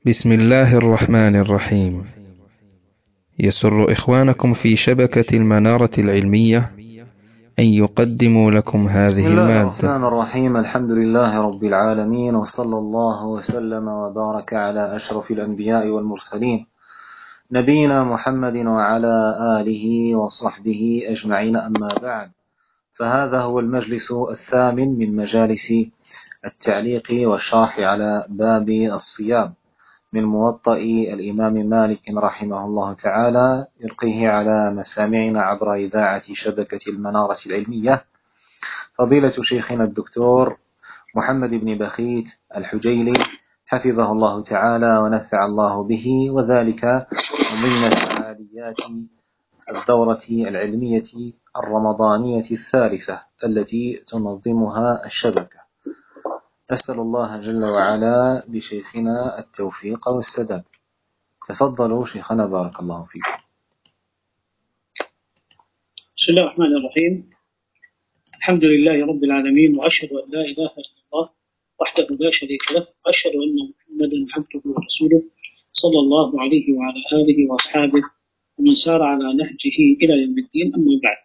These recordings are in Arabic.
بسم الله الرحمن الرحيم. يسر إخوانكم في شبكة المنارة العلمية أن يقدموا لكم بسم هذه الله المادة. الرحمن الرحيم. الحمد لله رب العالمين، وصلى الله وسلم وبارك على أشرف الأنبياء والمرسلين نبينا محمد وعلى آله وصحبه أجمعين، أما بعد، فهذا هو المجلس الثامن من مجالس التعليق والشرح على باب الصيام من موطأ الإمام مالك رحمه الله تعالى، يلقيه على مسامعنا عبر إذاعة شبكة المنارة العلمية فضيلة شيخنا الدكتور محمد بن بخيت الحجيلي حفظه الله تعالى ونفع الله به، وذلك ضمن فعاليات الدورة العلمية الرمضانية الثالثة التي تنظمها الشبكة. أسأل الله جل وعلا لشيخنا التوفيق والسداد. تفضلوا شيخنا، بارك الله فيكم. بسم الله الرحمن الرحيم. الحمد لله رب العالمين، وأشهد أن لا إله إلا الله وحده لا شريك له، وأشهد أن محمدا عبده ورسوله صلى الله عليه وعلى آله وأصحابه ومن سار على نهجه إلى يوم الدين، أما بعد.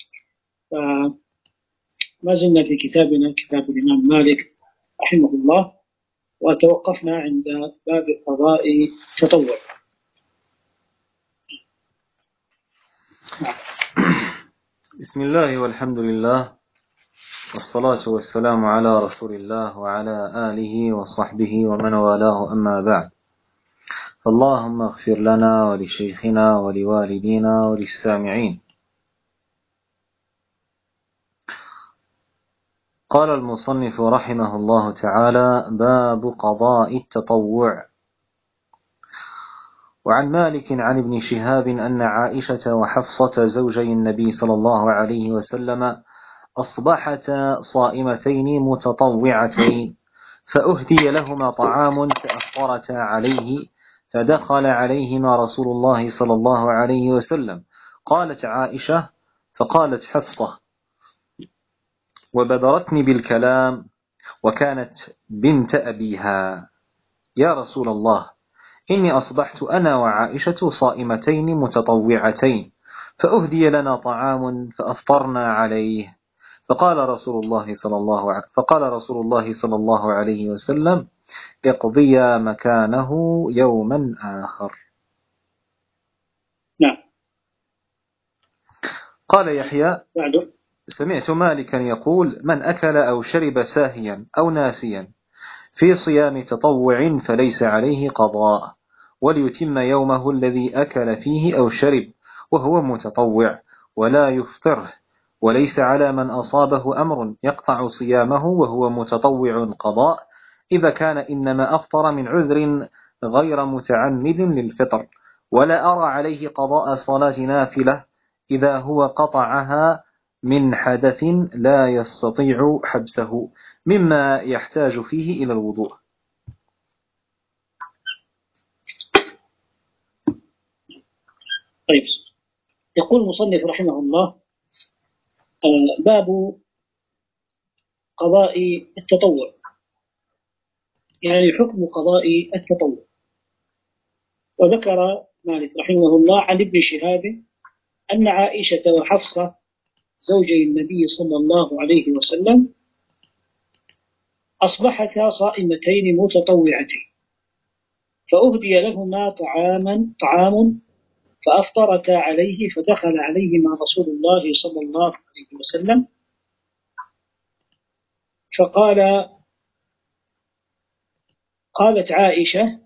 فما زلنا في كتابنا كتاب الإمام مالك رحمه الله، وتوقفنا عند باب قضاء التطوع. بسم الله والحمد لله والصلاة والسلام على رسول الله وعلى آله وصحبه ومن والاه، أما بعد، فاللهم اغفر لنا ولشيخنا ولوالدينا وللسامعين. قال المصنف رحمه الله تعالى: باب قضاء التطوع. وعن مالك عن ابن شهاب أن عائشة وحفصة زوجي النبي صلى الله عليه وسلم أصبحتا صائمتين متطوعتين، فأهدي لهما طعام فأفطرتا عليه، فدخل عليهما رسول الله صلى الله عليه وسلم. قالت عائشة: فقالت حفصة وبدرتني بالكلام، وكانت بنت أبيها: يا رسول الله، إني أصبحت أنا وعائشة صائمتين متطوعتين، فأهدي لنا طعام فأفطرنا عليه. فقال رسول الله صلى الله عليه وسلم: اقضيا مكانه يوما آخر. نعم. قال يحيى: بعده. سمعت مالكا يقول: من أكل أو شرب ساهيا أو ناسيا في صيام تطوع فليس عليه قضاء، وليتم يومه الذي أكل فيه أو شرب وهو متطوع، ولا يفطره، وليس على من أصابه أمر يقطع صيامه وهو متطوع قضاء، إذا كان إنما أفطر من عذر غير متعمد للفطر، ولا أرى عليه قضاء صلاة نافلة إذا هو قطعها من حدث لا يستطيع حبسه، مما يحتاج فيه إلى الوضوء. طيب، يقول المصنف رحمه الله: باب قضاء التطوع، يعني حكم قضاء التطوع. وذكر مالك رحمه الله عن ابن شهاب أن عائشة وحفصة زوجي النبي صلى الله عليه وسلم أصبحتا صائمتين متطوعتين، فأهدي لهما طعام فأفطرتا عليه، فدخل عليهما رسول الله صلى الله عليه وسلم قالت عائشة: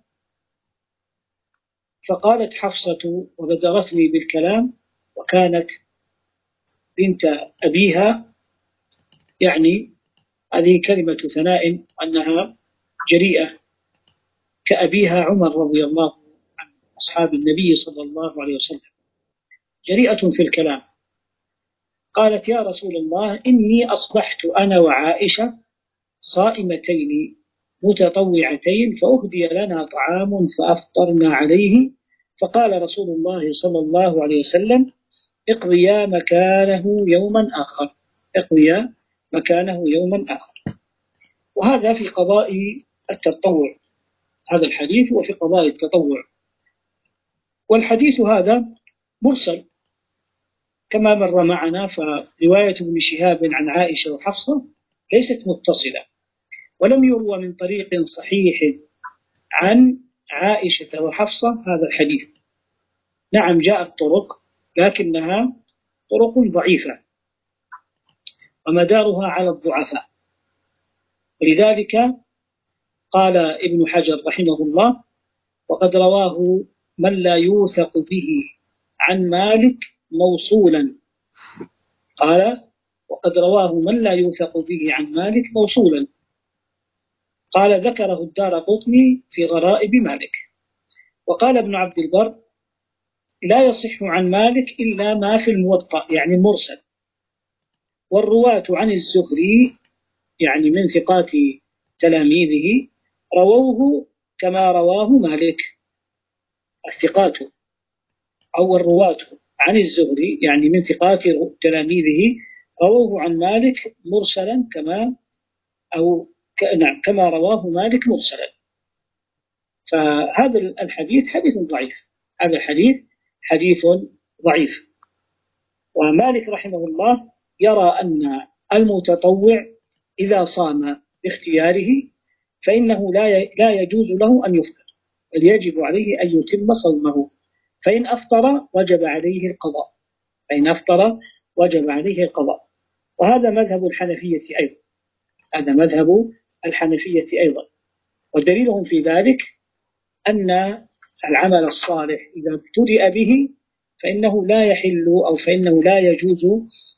فقالت حفصة وبدرتني بالكلام، وكانت بنت أبيها، يعني هذه كلمة ثناء أنها جريئة كأبيها عمر رضي الله عن أصحاب النبي صلى الله عليه وسلم، جريئة في الكلام. قالت: يا رسول الله، إني أصبحت أنا وعائشة صائمتين متطوعتين، فأهدي لنا طعام فأفطرنا عليه، فقال رسول الله صلى الله عليه وسلم: اقضيا مكانه يوما آخر، اقضيا مكانه يوما آخر. وهذا في قضاء التطوع. هذا الحديث وفي قضاء التطوع. والحديث هذا مرسل كما مر معنا، فرواية ابن شهاب عن عائشة وحفصة ليست متصلة، ولم يروى من طريق صحيح عن عائشة وحفصة هذا الحديث. نعم جاءت طرق لكنها طرق ضعيفة ومدارها على الضعفاء، ولذلك قال ابن حجر رحمه الله: وقد رواه من لا يوثق به عن مالك موصولا. قال: وقد رواه من لا يوثق به عن مالك موصولا. قال: ذكره الدارقطني في غرائب مالك. وقال ابن عبد البر: لا يصح عن مالك إلا ما في الموطأ، يعني مرسل، والرواة عن الزهري يعني من ثقات تلاميذه رووه كما رواه مالك. الثقات أو الرواة عن الزهري يعني من ثقات تلاميذه رووه عن مالك مرسلا كما رواه مالك مرسلا. فهذا الحديث حديث ضعيف، هذا الحديث حديث ضعيف. ومالك رحمه الله يرى أن المتطوع إذا صام باختياره فإنه لا يجوز له أن يفطر، بل يجب عليه أن يتم صومه، فإن أفطر وجب عليه القضاء، فإن أفطر وجب عليه القضاء. وهذا مذهب الحنفية أيضا، هذا مذهب الحنفية أيضا. ودليلهم في ذلك أن العمل الصالح إذا ابتدأ به فإنه لا يحل أو فإنه لا يجوز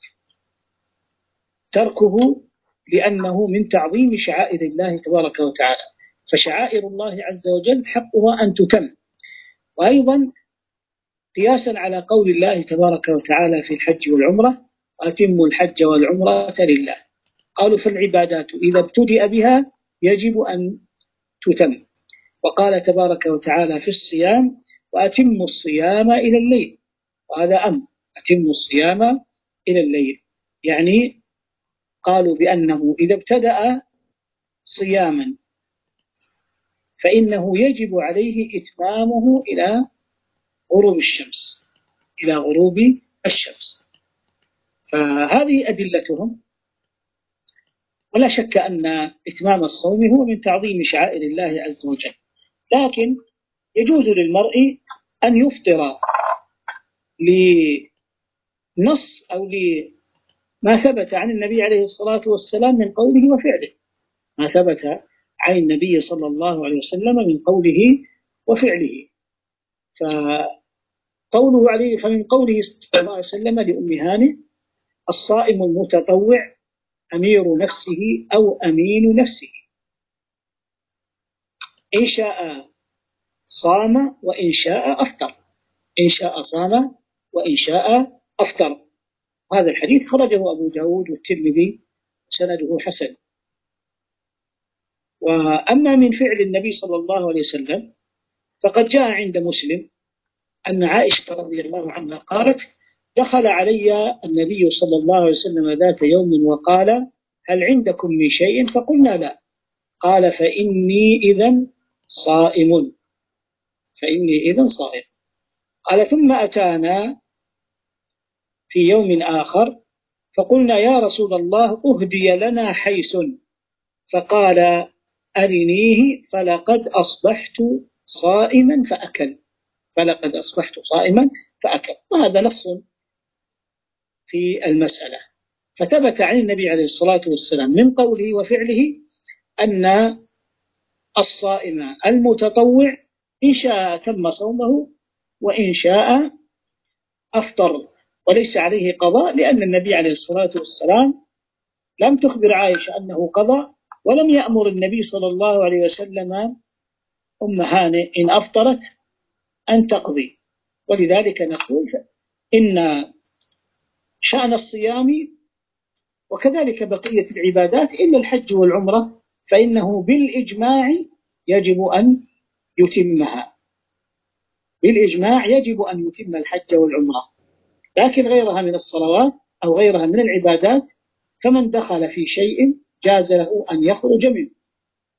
تركه، لأنه من تعظيم شعائر الله تبارك وتعالى، فشعائر الله عز وجل حقها أن تتم. وأيضا قياسا على قول الله تبارك وتعالى في الحج والعمرة: وأتموا الحج والعمرة لله. قالوا فالعبادات إذا ابتدأ بها يجب أن تتم. وقال تبارك وتعالى في الصيام: وأتموا الصيام إلى الليل. وهذا أمر، أتموا الصيام إلى الليل، يعني قالوا بأنه إذا ابتدأ صياما فإنه يجب عليه إتمامه إلى غروب الشمس، إلى غروب الشمس. فهذه أدلتهم. ولا شك أن إتمام الصوم هو من تعظيم شعائر الله عز وجل، لكن يجوز للمرء أن يفطر لنص أو لما ثبت عن النبي عليه الصلاة والسلام من قوله وفعله، ما ثبت عن النبي صلى الله عليه وسلم من قوله وفعله. فمن قوله صلى الله عليه وسلم لأم هانئ: الصائم المتطوع أمير نفسه أو أمين نفسه، إن شاء صام وإن شاء أفطر، إن شاء صام وإن شاء أفطر. هذا الحديث خرجه أبو داود والترمذي سنده حسن. وأما من فعل النبي صلى الله عليه وسلم فقد جاء عند مسلم أن عائشة رضي الله عنها قالت: دخل علي النبي صلى الله عليه وسلم ذات يوم وقال: هل عندكم من شيء؟ فقلنا لا. قال: فإني إذن صائم، فإني إذن صائم. قال: ثم أتانا في يوم آخر فقلنا: يا رسول الله أهدي لنا حيث. فقال: أرنيه فلقد أصبحت صائما فأكل، فلقد أصبحت صائما فأكل. وهذا نص في المسألة. فثبت عن النبي عليه الصلاة والسلام من قوله وفعله أن الصائم المتطوع إن شاء تم صومه وإن شاء أفطر، وليس عليه قضاء، لأن النبي عليه الصلاة والسلام لم تخبر عائشة أنه قضى، ولم يأمر النبي صلى الله عليه وسلم أم هانئ إن أفطرت أن تقضي. ولذلك نقول إن شأن الصيام وكذلك بقية العبادات إلا الحج والعمرة فإنه بالإجماع يجب أن يتمها، بالإجماع يجب أن يتم الحج والعمرة. لكن غيرها من الصلوات أو غيرها من العبادات فمن دخل في شيء جاز له أن يخرج منه،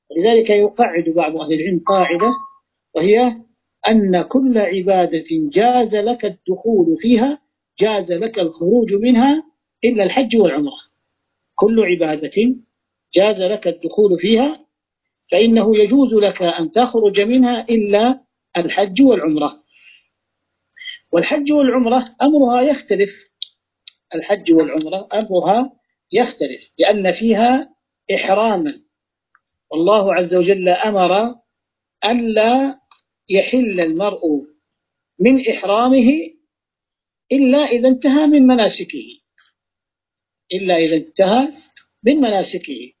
ولذلك يقعد بعض أهل العلم قاعدة، وهي أن كل عبادة جاز لك الدخول فيها جاز لك الخروج منها إلا الحج والعمرة. كل عبادة جاز لك الدخول فيها فإنه يجوز لك أن تخرج منها إلا الحج والعمرة. والحج والعمرة أمرها يختلف، الحج والعمرة أمرها يختلف لأن فيها إحراما، والله عز وجل أمر ألا يحل المرء من إحرامه إلا إذا انتهى من مناسكه، إلا إذا انتهى من مناسكه.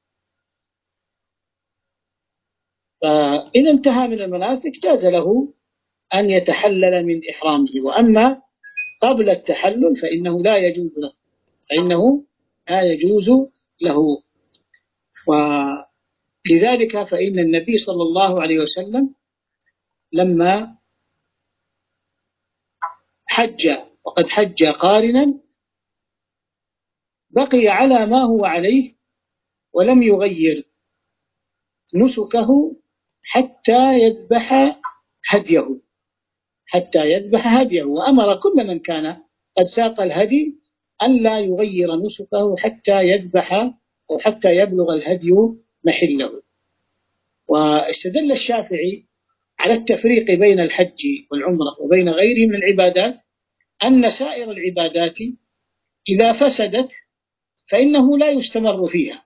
فإذا انتهى من المناسك جاز له أن يتحلل من إحرامه، وأما قبل التحلل فإنه لا يجوز له، فإنه لا يجوز له. ولذلك فإن النبي صلى الله عليه وسلم لما حج وقد حج قارنا بقي على ما هو عليه ولم يغير نسكه حتى يذبح هديه، حتى يذبح هديه، وأمر كل من كان قد ساق الهدي أن لا يغير نسكه حتى يذبح أو حتى يبلغ الهدي محله. واستدل الشافعي على التفريق بين الحج والعمرة وبين غيره من العبادات أن سائر العبادات إذا فسدت فإنه لا يستمر فيها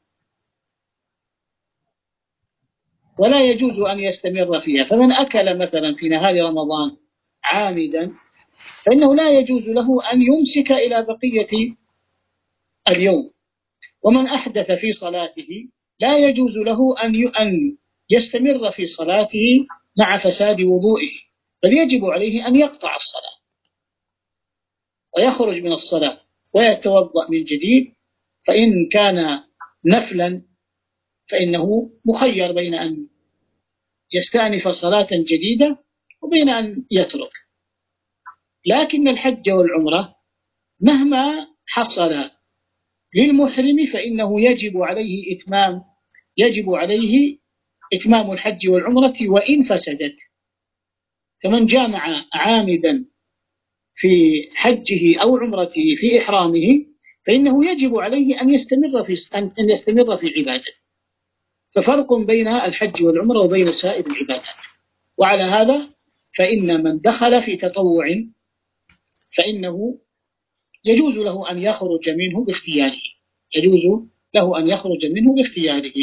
ولا يجوز أن يستمر فيها. فمن أكل مثلا في نهار رمضان عامدا فإنه لا يجوز له أن يمسك إلى بقية اليوم. ومن أحدث في صلاته لا يجوز له أن يستمر في صلاته مع فساد وضوئه، بل يجب عليه أن يقطع الصلاة ويخرج من الصلاة ويتوضأ من جديد. فإن كان نفلا فإنه مخير بين أن يستأنف صلاة جديدة وبين أن يترك. لكن الحج والعمرة مهما حصل للمحرم فإنه يجب عليه إتمام الحج والعمرة وإن فسدت. فمن جامع عامدا في حجه أو عمرته في إحرامه فإنه يجب عليه أن يستمر في عبادته. ففرق بين الحج والعمرة وبين سائر العبادات. وعلى هذا فإن من دخل في تطوع فإنه يجوز له أن يخرج منه باختياره، يجوز له أن يخرج منه باختياره.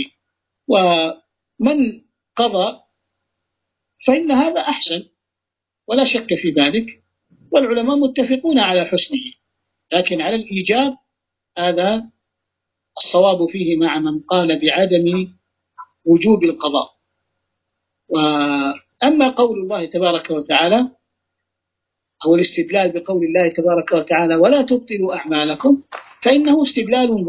ومن قضى فإن هذا أحسن ولا شك في ذلك، والعلماء متفقون على حسنه، لكن على الإيجاب هذا الصواب فيه مع من قال بعدم وجوب القضاء. وأما قول الله تبارك وتعالى أو الاستدلال بقول الله تبارك وتعالى ولا تبطلوا أعمالكم فإنه استدلال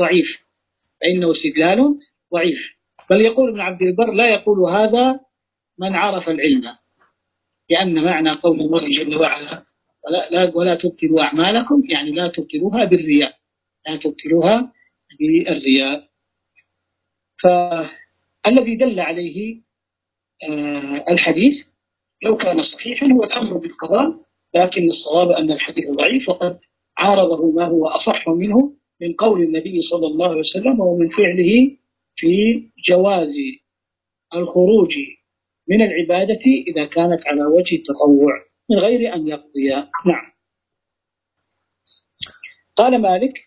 ضعيف. بل يقول ابن عبد البر لا يقول هذا من عرف العلم، لأن معنى قول الله جل وعلا ولا تبطلوا أعمالكم يعني لا تبطلوها بالرياء، لا تبطلوها بالرياء. فالذي دل عليه الحديث لو كان صحيحا هو الأمر بالقضاء، لكن الصواب أن الحديث ضعيف، وقد عارضه ما هو أصح منه من قول النبي صلى الله عليه وسلم ومن فعله في جواز الخروج من العبادة إذا كانت على وجه التطوع من غير أن يقضي. نعم. قال مالك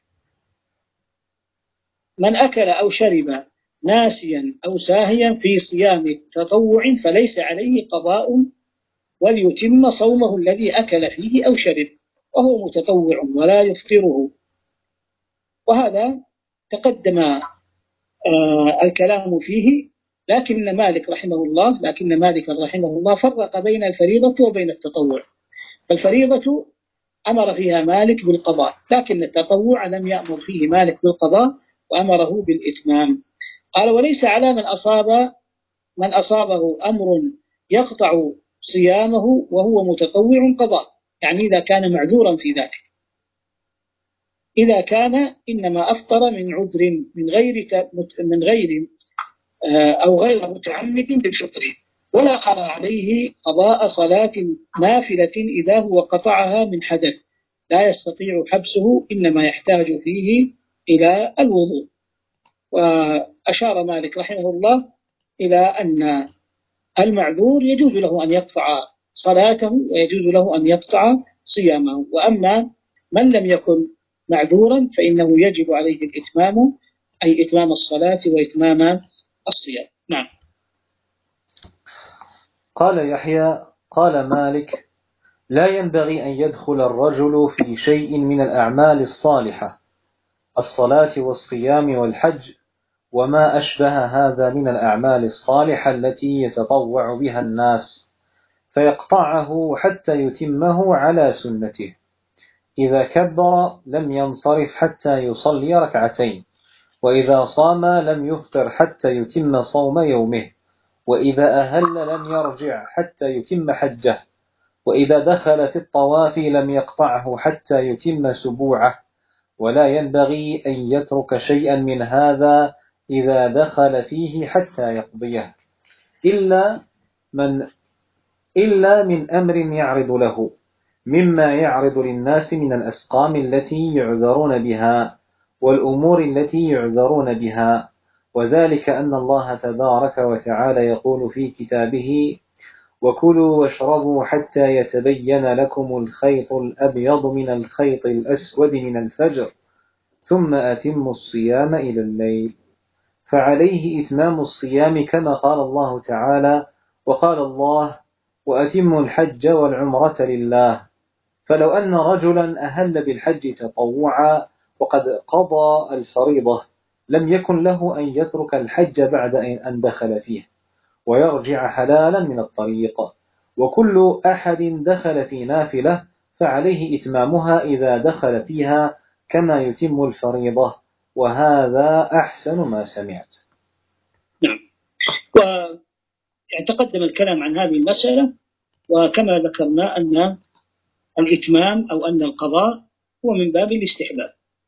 من أكل أو شرب ناسيا أو ساهيا في صيام تطوع فليس عليه قضاء وليتم صومه الذي أكل فيه أو شرب وهو متطوع ولا يفطره. وهذا تقدم الكلام فيه، لكن مالك رحمه الله فرق بين الفريضة وبين التطوع. فالفريضة أمر فيها مالك بالقضاء، لكن التطوع لم يأمر فيه مالك بالقضاء وأمره بالإتمام. قال وليس على من أصابه أمر يقطع صيامه وهو متطوع قضاء، يعني إذا كان معذورا في ذلك، إذا كان إنما أفطر من عذر من غير أو غير متعمد بالفطر، ولا قضى عليه قضاء صلاة نافلة إذا هو قطعها من حدث لا يستطيع حبسه، إنما يحتاج فيه إلى الوضوء. وأشار مالك رحمه الله إلى أن المعذور يجوز له أن يقطع صلاته ويجوز له أن يقطع صيامه، وأما من لم يكن معذورا فإنه يجب عليه الإتمام، أي إتمام الصلاة وإتمام الصيام. نعم. قال يحيى قال مالك: لا ينبغي أن يدخل الرجل في شيء من الأعمال الصالحة، الصلاة والصيام والحج وما أشبه هذا من الأعمال الصالحة التي يتطوع بها الناس، فيقطعه حتى يتمه على سنته. إذا كبر لم ينصرف حتى يصلي ركعتين، وإذا صام لم يفطر حتى يتم صوم يومه، وإذا أهل لم يرجع حتى يتم حجه، وإذا دخل في الطواف لم يقطعه حتى يتم سبوعه، ولا ينبغي أن يترك شيئا من هذا إذا دخل فيه حتى يقضيه، إلا من أمر يعرض له، مما يعرض للناس من الأسقام التي يعذرون بها والأمور التي يعذرون بها، وذلك أن الله تبارك وتعالى يقول في كتابه: وكلوا واشربوا حتى يتبين لكم الخيط الأبيض من الخيط الأسود من الفجر ثم أتموا الصيام إلى الليل. فعليه إتمام الصيام كما قال الله تعالى: وقال الله: وأتموا الحج والعمرة لله. فلو أن رجلا أهل بالحج تطوعا وقد قضى الفريضة لم يكن له أن يترك الحج بعد أن دخل فيه ويرجع حلالا من الطريق، وكل أحد دخل في نافلة فعليه إتمامها إذا دخل فيها كما يتم الفريضة، وهذا أحسن ما سمعت. نعم. وتقدم الكلام عن هذه المسألة، وكما ذكرنا أن الإتمام أو أن القضاء هو من باب الاستحباب،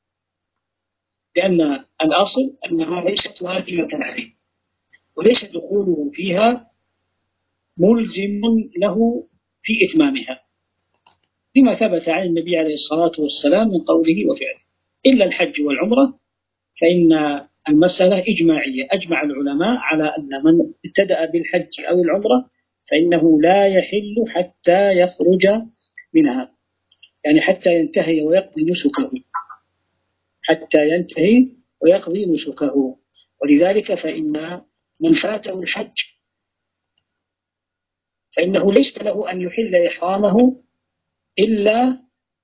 لأن الأصل أنها ليست واجبة عليه، وليس دخوله فيها ملزم له في إتمامها، لما ثبت عن النبي عليه الصلاة والسلام من قوله وفعله. إلا الحج والعمرة فإن المسألة إجماعية، أجمع العلماء على أن من ابتدأ بالحج أو العمرة فإنه لا يحل حتى يخرج منها، يعني حتى ينتهي ويقضي نسكه، حتى ينتهي ويقضي نسكه. ولذلك فإن من فاته الحج فإنه ليس له أن يحل إحرامه إلا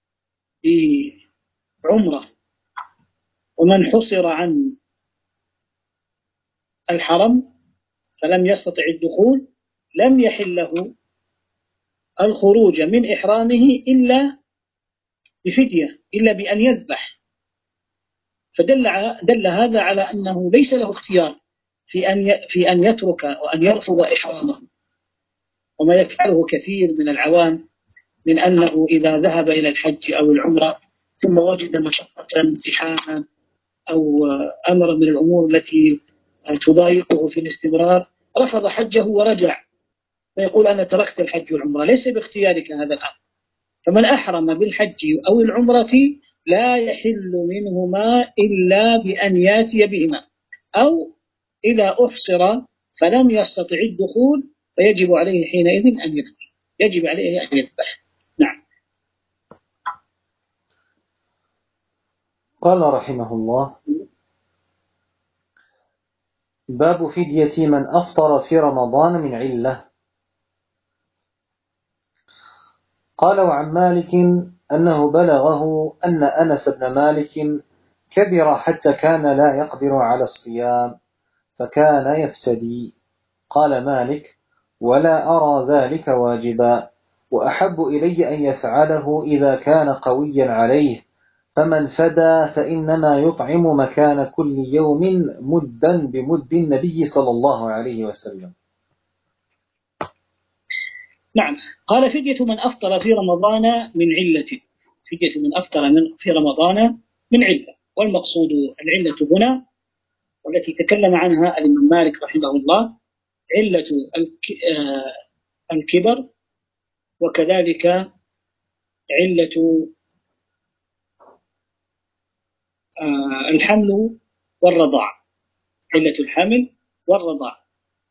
بعمرة، ومن حصر عن الحرم فلم يستطع الدخول لم يحل له الخروج من إحرامه إلا بفدية، إلا بأن يذبح. فدل هذا على أنه ليس له اختيار في أن يترك وأن يرفض إحرامه، وما يفعله كثير من العوام من أنه إذا ذهب إلى الحج أو العمرة ثم وجد مشقة زحاما أو أمر من الأمور التي تضايقه في الاستمرار رفض حجه ورجع، فيقول أنا تركت الحج والعمرة. ليس باختيارك هذا الأمر. فمن أحرم بالحج أو العمرة لا يحل منهما إلا بأن ياتي بهما، أو إذا أحصر فلم يستطع الدخول فيجب عليه حينئذ أن يفطر، يجب عليه أن يذبح. نعم. قال رحمه الله: باب فدية من أفطر في رمضان من علة. قال: وعن مالك أنه بلغه أن أنس بن مالك كبر حتى كان لا يقدر على الصيام فكان يفتدي. قال مالك: ولا أرى ذلك واجبا، وأحب إلي أن يفعله إذا كان قويا عليه، فمن فدى فإنما يطعم مكان كل يوم مدا بمد النبي صلى الله عليه وسلم. نعم. قال: فدية من أفطر في رمضان من علة. فدية من أفطر في رمضان من علة، والمقصود العلة هنا والتي تكلم عنها الإمام مالك رحمه الله علة الكبر، وكذلك علة الحمل والرضاع، علة الحمل والرضاع،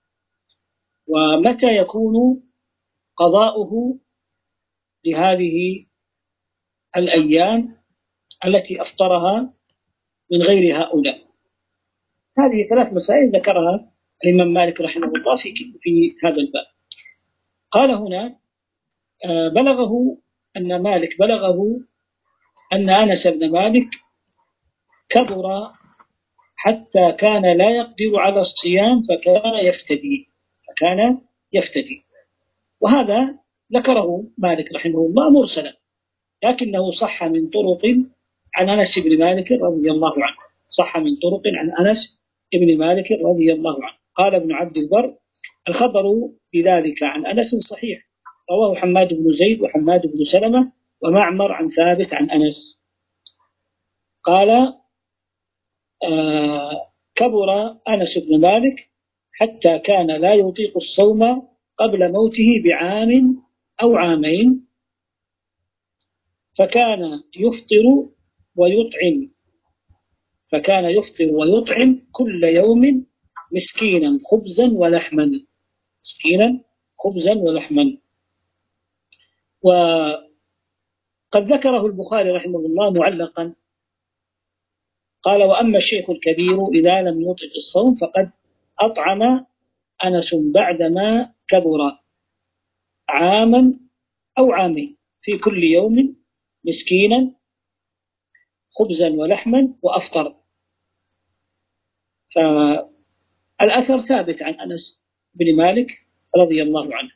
ومتى يكون قضاؤه لهذه الأيام التي أفطرها من غير هؤلاء. هذه 3 مسائل ذكرها الإمام مالك رحمه الله في هذا الباب. قال هنا بلغه أن أنس بن مالك كبر حتى كان لا يقدر على الصيام فكان يفتدي. وهذا ذكره مالك رحمه الله مرسلا، لكنه صح من طرق عن أنس بن مالك رضي الله عنه، صح من طرق عن أنس بن مالك رضي الله عنه. قال ابن عبد البر: الخبر بذلك عن أنس صحيح، رواه حماد بن زيد وحماد بن سلمة ومعمر عن ثابت عن أنس. قال كبر أنس بن مالك حتى كان لا يطيق الصوم قبل موته بعام أو عامين، فكان يفطر ويطعم كل يوم مسكينا خبزا ولحما. وقد ذكره البخاري رحمه الله معلقا، قال: وأما الشيخ الكبير إذا لم يطق الصوم فقد أطعم أنس بعدما كبر عاما أو عامين في كل يوم مسكينا خبزا ولحما وأفطر. فالأثر ثابت عن أنس بن مالك رضي الله عنه.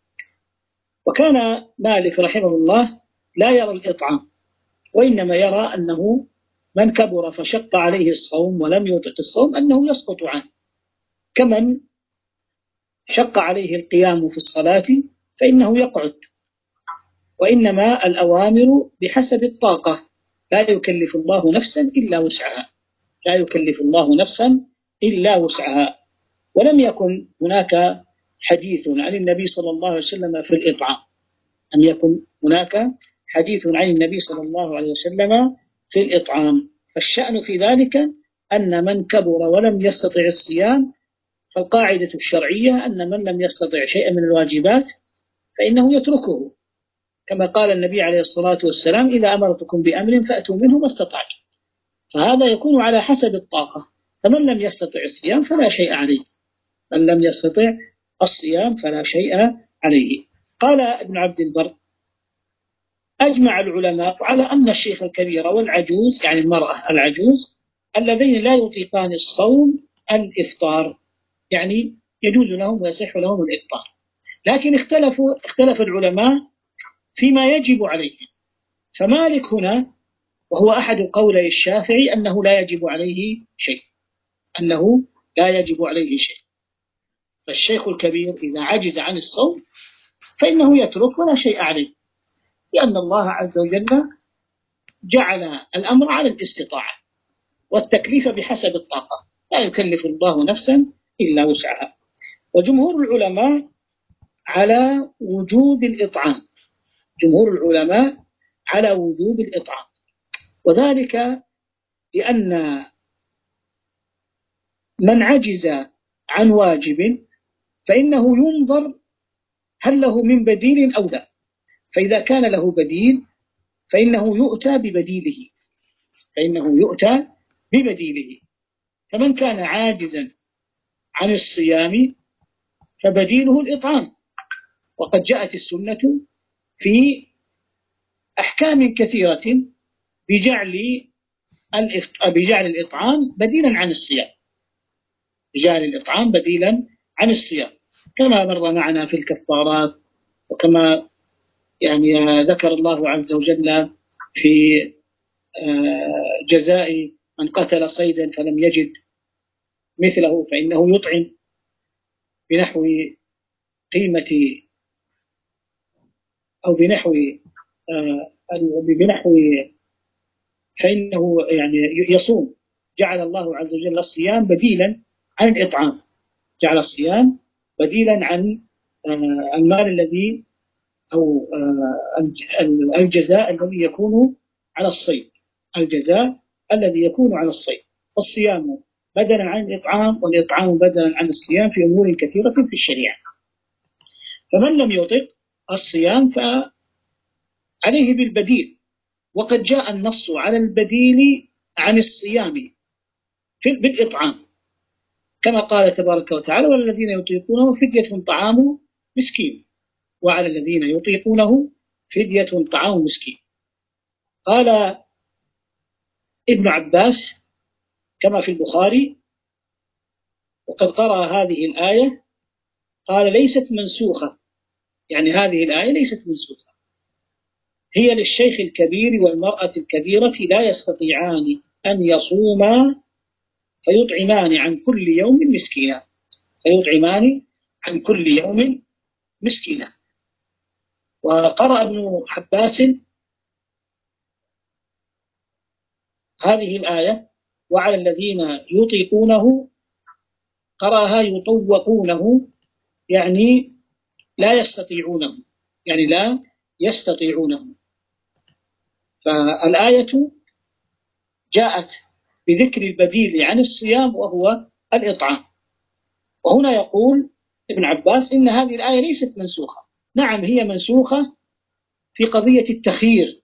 وكان مالك رحمه الله لا يرى الإطعام، وإنما يرى أنه من كبر فشق عليه الصوم ولم يطق الصوم أنه يسقط عنه، كمن شق عليه القيام في الصلاة فإنه يقعد. وإنما الأوامر بحسب الطاقة، لا يكلف الله نفسا إلا وسعها. ولم يكن هناك حديث عن النبي صلى الله عليه وسلم في الإطعام، فالشأن في ذلك أن من كبر ولم يستطع الصيام، فالقاعدة الشرعية أن من لم يستطع شيئا من الواجبات فإنه يتركه، كما قال النبي عليه الصلاة والسلام: إذا أمرتكم بأمر فأتوا منه ما استطعتم. فهذا يكون على حسب الطاقة، فمن لم يستطع الصيام فلا شيء عليه. قال ابن عبد البر: أجمع العلماء على أن الشيخ الكبير والعجوز، يعني المرأة العجوز، اللذين لا يطيقان الصوم الإفطار، يعني يجوز لهم ويصح لهم الإفطار، لكن اختلف العلماء فيما يجب عليهم. فمالك هنا وهو أحد قولي الشافعي أنه لا يجب عليه شيء، فالشيخ الكبير إذا عجز عن الصوم فإنه يترك ولا شيء عليه، لأن الله عز وجل جعل الأمر على الاستطاعة والتكليف بحسب الطاقة، لا يكلف الله نفسا إلا وسعها. وجمهور العلماء على وجوب الإطعام، وذلك لأن من عجز عن واجب فإنه ينظر هل له من بديل أو لا، فإذا كان له بديل فإنه يؤتى ببديله. فمن كان عاجزا عن الصيام فبديله الإطعام، وقد جاءت السنة في أحكام كثيرة بجعل الإطعام بديلا عن الصيام، كما مر معنا في الكفارات، وكما ذكر الله عز وجل في جزاء من قتل صيدا فلم يجد مثله فإنه يطعم بنحو قيمة أو بنحو فإنه يصوم جعل الله عز وجل الصيام بديلا عن الإطعام، جعل الصيام بديلا عن المال الذي أو الجزاء الذي يكون على الصيد، الجزاء الذي يكون على الصيد. فالصيام بدلا عن الإطعام، والإطعام بدلا عن الصيام في أمور كثيرة في الشريعة. فمن لم يطق الصيام فعليه بالبديل، وقد جاء النص على البديل عن الصيام بالإطعام، كما قال تبارك وتعالى: والذين يطيقونه فدية طعام مسكين، وعلى الذين يطيقونه فدية طعام مسكين. قال ابن عباس كما في البخاري: وقد قرأ هذه الآية، قال: ليست منسوخة، يعني هذه الآية ليست منسوخة، هي للشيخ الكبير والمرأة الكبيرة لا يستطيعان أن يصوما فيطعمان عن كل يوم مسكينا، فيطعمان عن كل يوم مسكينا. وقرأ ابن عباس هذه الآية: وعلى الذين يطيقونه، قرأها يطوقونه، يعني لا يستطيعونه، يعني لا يستطيعونه. فالآية جاءت بذكر البديل عن الصيام وهو الإطعام. وهنا يقول ابن عباس إن هذه الآية ليست منسوخة. نعم، هي منسوخة في قضية التخيير.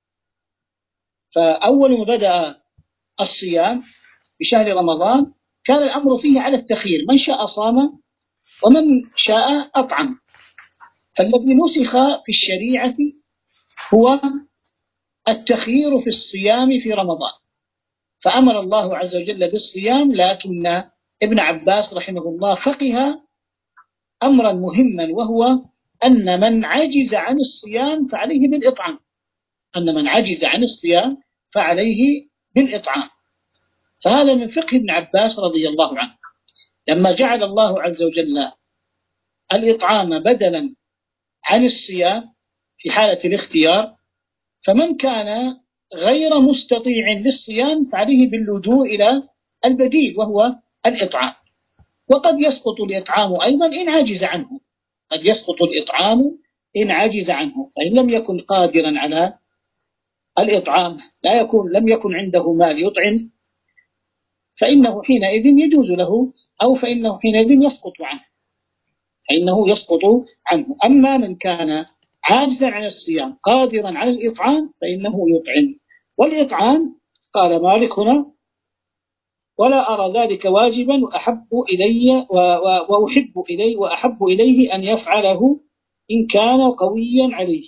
فأول ما بدأ الصيام بشهر رمضان كان الأمر فيه على التخيير، من شاء صام ومن شاء أطعم. فالذي نسخ في الشريعة هو التخيير في الصيام في رمضان، فأمر الله عز وجل بالصيام. لكن ابن عباس رحمه الله فقه أمرا مهما، وهو أن من عجز عن الصيام فعليه بالإطعام، أن من عجز عن الصيام فعليه بالإطعام. فهذا من فقه ابن عباس رضي الله عنه، لما جعل الله عز وجل الإطعام بدلا عن الصيام في حالة الاختيار، فمن كان غير مستطيع للصيام فعليه باللجوء إلى البديل وهو الإطعام. وقد يسقط الإطعام أيضا إن عجز عنه، قد يسقط الإطعام إن عجز عنه، فإن لم يكن قادرا على الإطعام، لم يكن عنده مال يطعم، فإنه حينئذ يجوز له، أو فإنه حينئذ يسقط عنه، فإنه يسقط عنه. أما من كان عاجزا عن الصيام قادرا على الإطعام فإنه يطعم. والإطعام قال مالك هنا: ولا أرى ذلك واجبا وأحب إليه أن يفعله إن كان قويا عليه،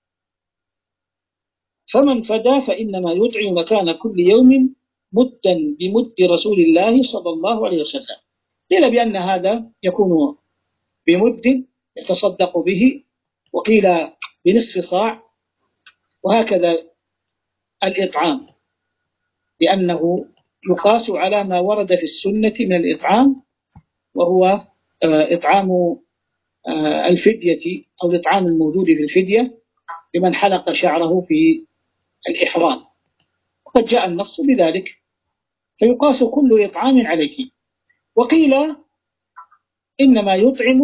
فمن فدى فإنما يطعم مكان كل يوم مدا بمد رسول الله صلى الله عليه وسلم. قيل بأن هذا يكون بمد يتصدق به، وقيل بنصف صاع، وهكذا الإطعام، لأنه يقاس على ما ورد في السنة من الإطعام، وهو إطعام الفدية أو الإطعام الموجود في الفدية لمن حلق شعره في الإحرام، وقد جاء النص بذلك، فيقاس كل إطعام عليه. وقيل إنما يطعم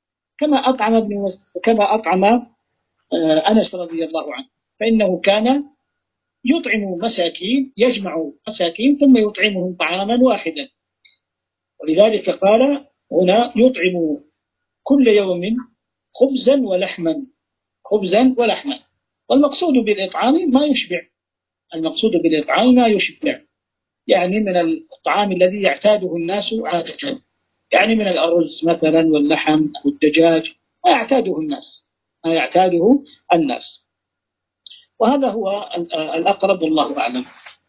كما أطعم أنس رضي الله عنه، فإنه كان يطعم مساكين، يجمع مساكين ثم يطعمهم طعاما واحدا، ولذلك قال هنا: يطعم كل يوم خبزا ولحما، خبزا ولحما. والمقصود بالإطعام ما يشبع، المقصود بالإطعام ما يشبع، يعني من الطعام الذي يعتاده الناس عادة، يعني من الأرز مثلا واللحم أو الدجاج، ما يعتاده الناس. وهذا هو الأقرب والله أعلم.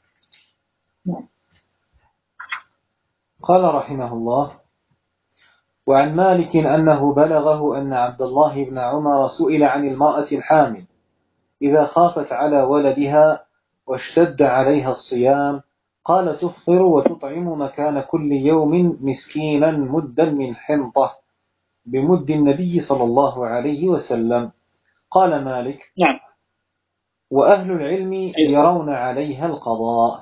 قال رحمه الله: وعن مالك أنه بلغه أن عبد الله بن عمر سئل عن المرأة الحامل إذا خافت على ولدها واشتد عليها الصيام، قال: تفطر وتطعم مكان كل يوم مسكينا مدا من حنطة بمد النبي صلى الله عليه وسلم. قال مالك: نعم. وأهل العلم يرون عليها القضاء.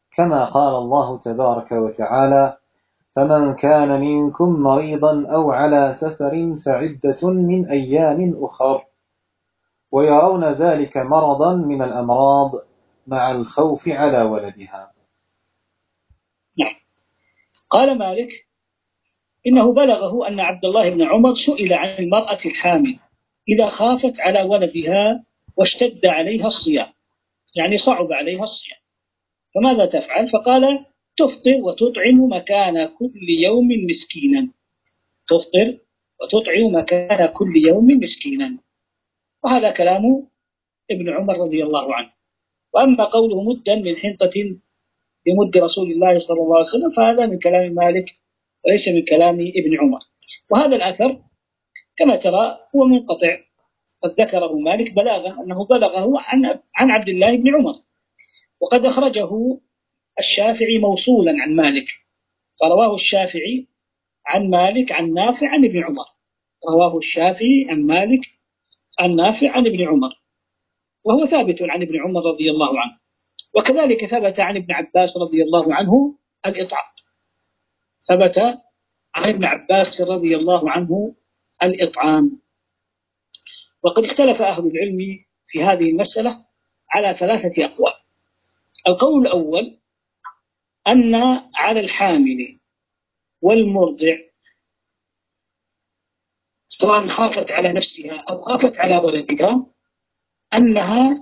كما قال الله تبارك وتعالى: فمن كان منكم مريضا أو على سفر فعدة من أيام أخر، ويرون ذلك مرضا من الأمراض مع الخوف على ولدها. نعم. قال مالك: إنه بلغه أن عبد الله بن عمر سئل عن المرأة الحامل إذا خافت على ولدها واشتد عليها الصيام، يعني صعب عليها الصيام، فماذا تفعل؟ فقال: تفطر وتطعم مكان كل يوم مسكينا. تفطر وتطعم مكان كل يوم مسكينا. وهذا كلام ابن عمر رضي الله عنه. وأما قوله مدا من حنطة بمد رسول الله صلى الله عليه وسلم فهذا من كلام مالك وليس من كلام ابن عمر. وهذا الأثر كما ترى هو منقطع، قد ذكره مالك بلاغا أنه بلغه عن عبد الله بن عمر، وقد أخرجه الشافعي موصولا عن مالك، فرواه الشافعي عن مالك عن نافع عن ابن عمر. رواه الشافعي عن مالك عن نافع عن ابن عمر، وهو ثابت عن ابن عمر رضي الله عنه. وكذلك ثبت عن ابن عباس رضي الله عنه الإطعام. ثبت عن ابن عباس رضي الله عنه الإطعام. وقد اختلف أهل العلم في هذه المسألة على 3 أقوال. القول الأول أن على الحامل والمرضع سواء خافت على نفسها أو خافت على ولدها أنها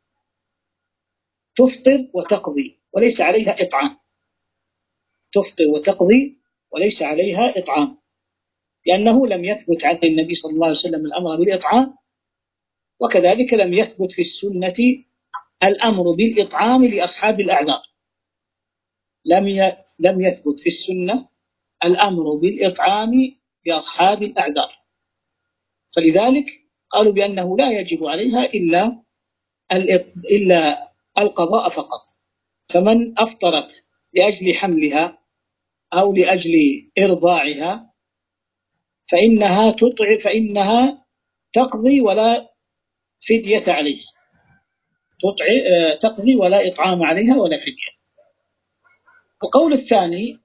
تفطر وتقضي وليس عليها إطعام. تفطر وتقضي وليس عليها إطعام، لأنه لم يثبت عن النبي صلى الله عليه وسلم الأمر بالإطعام، وكذلك لم يثبت في السنة الأمر بالإطعام لأصحاب الأعذار. لم يثبت في السنة الأمر بالإطعام لأصحاب الأعذار، فلذلك قالوا بأنه لا يجب عليها إلا القضاء فقط. فمن أفطرت لأجل حملها أو لأجل إرضاعها فإنها تقضي ولا فدية عليها، تقضي ولا إطعام عليها ولا فدية. القول الثاني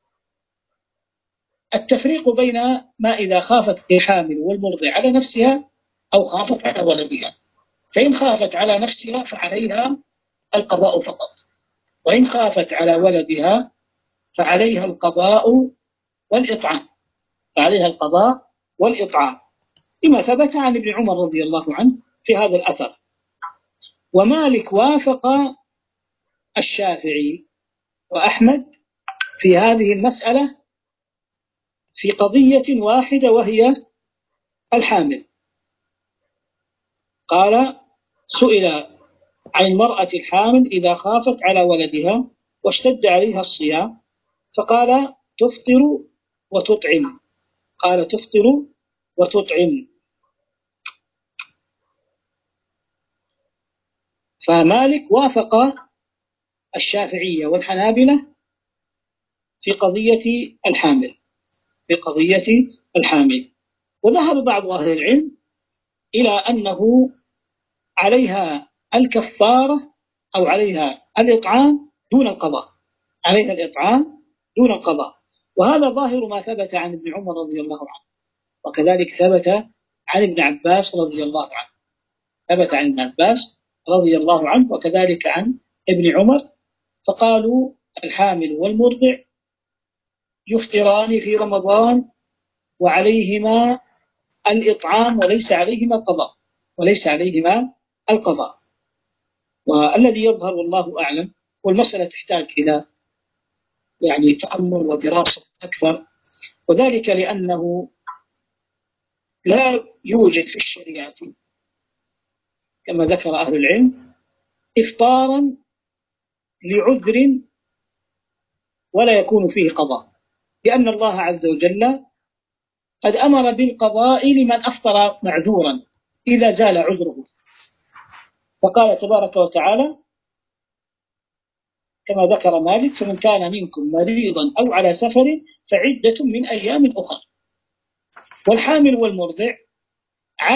التفريق بين ما إذا خافت الحامل والمرضع على نفسها أو خافت على ولدها. فإن خافت على نفسها فعليها القضاء فقط، وإن خافت على ولدها فعليها القضاء والإطعام. فعليها القضاء والإطعام لما ثبت عن ابن عمر رضي الله عنه في هذا الأثر. ومالك وافق الشافعي وأحمد في هذه المسألة في قضية واحدة وهي الحامل. قال: سئل عن المرأة الحامل إذا خافت على ولدها واشتد عليها الصيام فقال: تفطر وتطعم. قال: تفطر وتطعم. فمالك وافق الشافعية والحنابلة في قضية الحامل. وذهب بعض أهل العلم إلى أنه عليها الكفارة أو عليها الإطعام دون القضاء، عليها الإطعام دون القضاء. وهذا ظاهر ما ثبت عن ابن عمر رضي الله عنه، وكذلك ثبت عن ابن عباس رضي الله عنه. ثبت عن ابن عباس رضي الله عنه وكذلك عن ابن عمر. فقالوا: الحامل والمرضع يفطران في رمضان وعليهما الإطعام وليس عليهما القضاء. والذي يظهر والله أعلم، والمسألة تحتاج إلى تأمل ودراسة أكثر، وذلك لأنه لا يوجد في الشريعة كما ذكر أهل العلم إفطارا لعذر ولا يكون فيه قضاء، لأن الله عز وجل قد أمر بالقضاء لمن أفطر معذورا إذا زال عذره. فقال تبارك وتعالى كما ذكر مالك: فمن كان منكم مريضا أو على سفر فعدة من أيام أخرى. والحامل والمرضع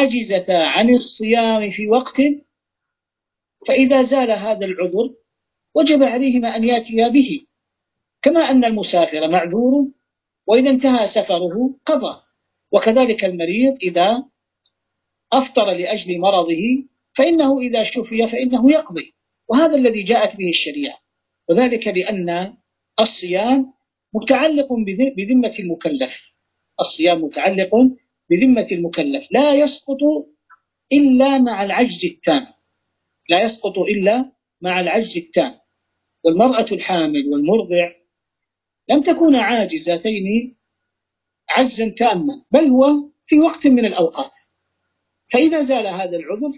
عاجزة عن الصيام في وقت، فإذا زال هذا العذر وجب عليهما أن يأتيا به، كما أن المسافر معذور وإذا انتهى سفره قضى، وكذلك المريض إذا أفطر لأجل مرضه فإنه إذا شفي فإنه يقضي، وهذا الذي جاءت به الشريعة. وذلك لأن الصيام متعلق بذمة المكلف، الصيام متعلق بذمة المكلف، لا يسقط إلا مع العجز التام، لا يسقط إلا مع العجز التام. والمرأة الحامل والمرضع لم تكون عاجزتين عجزا تاما، بل هو في وقت من الأوقات، فإذا زال هذا العذر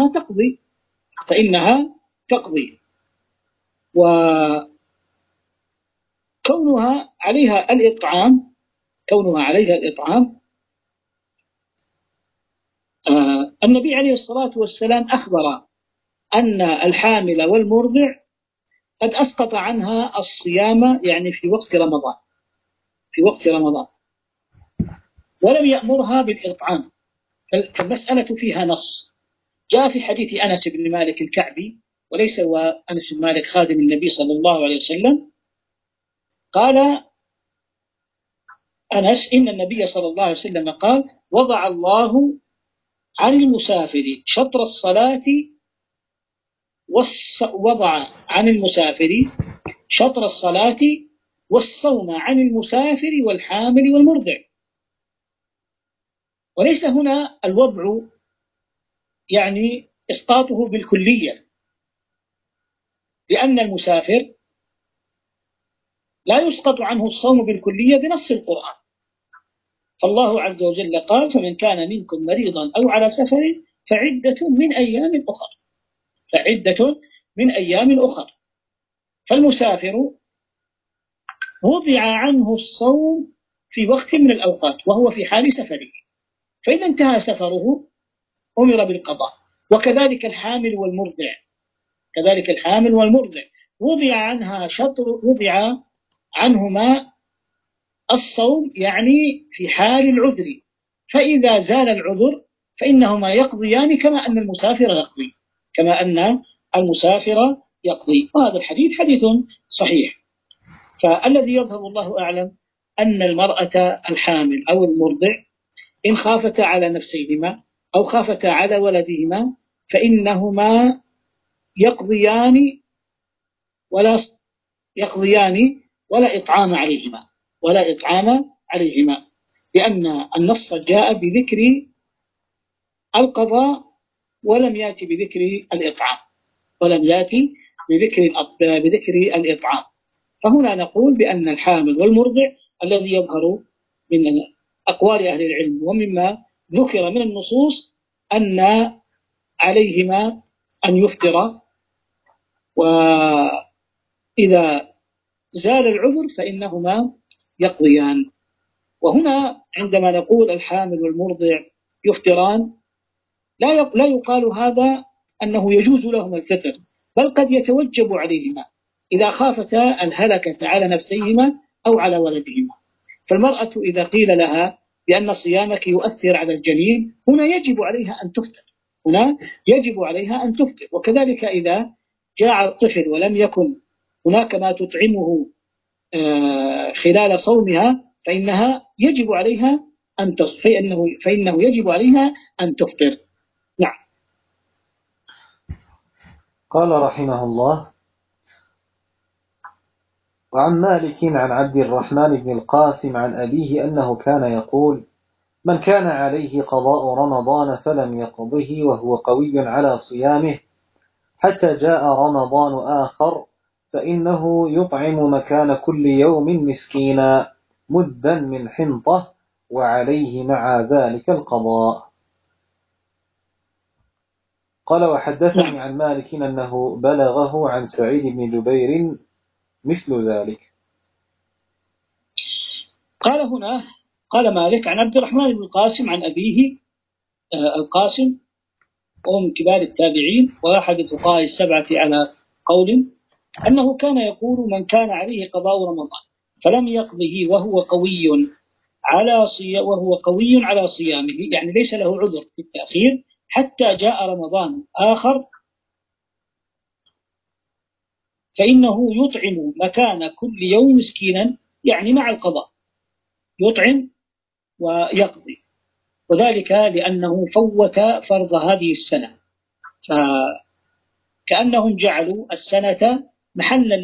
فإنها تقضي. وكونها عليها الإطعام النبي عليه الصلاة والسلام أخبر أن الحامل والمرضع قد أسقط عنها الصيام يعني في وقت رمضان ولم يأمرها بالإطعام، فالمسألة فيها نص. جاء في حديث أنس بن مالك الكعبي، وليس هو أنس بن مالك خادم النبي صلى الله عليه وسلم، قال أنس إن النبي صلى الله عليه وسلم قال: وضع الله عن المسافر شطر الصلاة والصوم عن المسافر والحامل والمرضع. وليس هنا الوضع يعني إسقاطه بالكلية، لأن المسافر لا يسقط عنه الصوم بالكلية بنص القرآن، فالله عز وجل قال: فمن كان منكم مريضا أو على سفر فعدة من أيام أخر. فالمسافر وضع عنه الصوم في وقت من الأوقات وهو في حال سفره، فإذا انتهى سفره أمر بالقضاء. وكذلك الحامل والمرضع وضع عنهما الصوم يعني في حال العذر، فإذا زال العذر فإنهما يقضيان كما أن المسافر يقضي. وهذا الحديث حديث صحيح. فالذي يظهر الله أعلم أن المرأة الحامل أو المرضع إن خافتا على نفسيهما أو خافتا على ولدهما فإنهما يقضيان ولا إطعام عليهما، لأن النص جاء بذكر القضاء ولم يأتي بذكر الإطعام. فهنا نقول بأن الحامل والمرضع الذي يظهر من أقوال أهل العلم ومما ذكر من النصوص أن عليهما أن يفطر، وإذا زال العذر فإنهما يقضيان. وهنا عندما نقول الحامل والمرضع يفطران لا يقال هذا أنه يجوز لهم الفطر، بل قد يتوجب عليهما إذا خافتا الهلكة على نفسيهما أو على ولدهما. فالمرأة إذا قيل لها بأن صيامك يؤثر على الجنين هنا يجب عليها أن تفطر. وكذلك إذا جاء الطفل ولم يكن هناك ما تطعمه خلال صومها فإنه يجب عليها أن تفطر. نعم. قال رحمه الله: وعن مالك عن عبد الرحمن بن القاسم عن أبيه أنه كان يقول: من كان عليه قضاء رمضان فلم يقضه وهو قوي على صيامه حتى جاء رمضان آخر فإنه يطعم مكان كل يوم مسكينا مدا من حنطة وعليه مع ذلك القضاء. قال: وحدثني عن مالك أنه بلغه عن سعيد بن جبير مثل ذلك. قال مالك عن عبد الرحمن بن القاسم عن أبيه القاسم، وهو من كبار التابعين وأحد الفقهاء السبعة على قول، أنه كان يقول: من كان عليه قضاء رمضان فلم يقضه وهو قوي على صيامه، يعني ليس له عذر في التأخير حتى جاء رمضان آخر فإنه يطعم مكان كل يوم مسكينا، يعني مع القضاء يطعم ويقضي، وذلك لأنه فوت فرض هذه السنة، فكأنهم جعلوا السنة محلا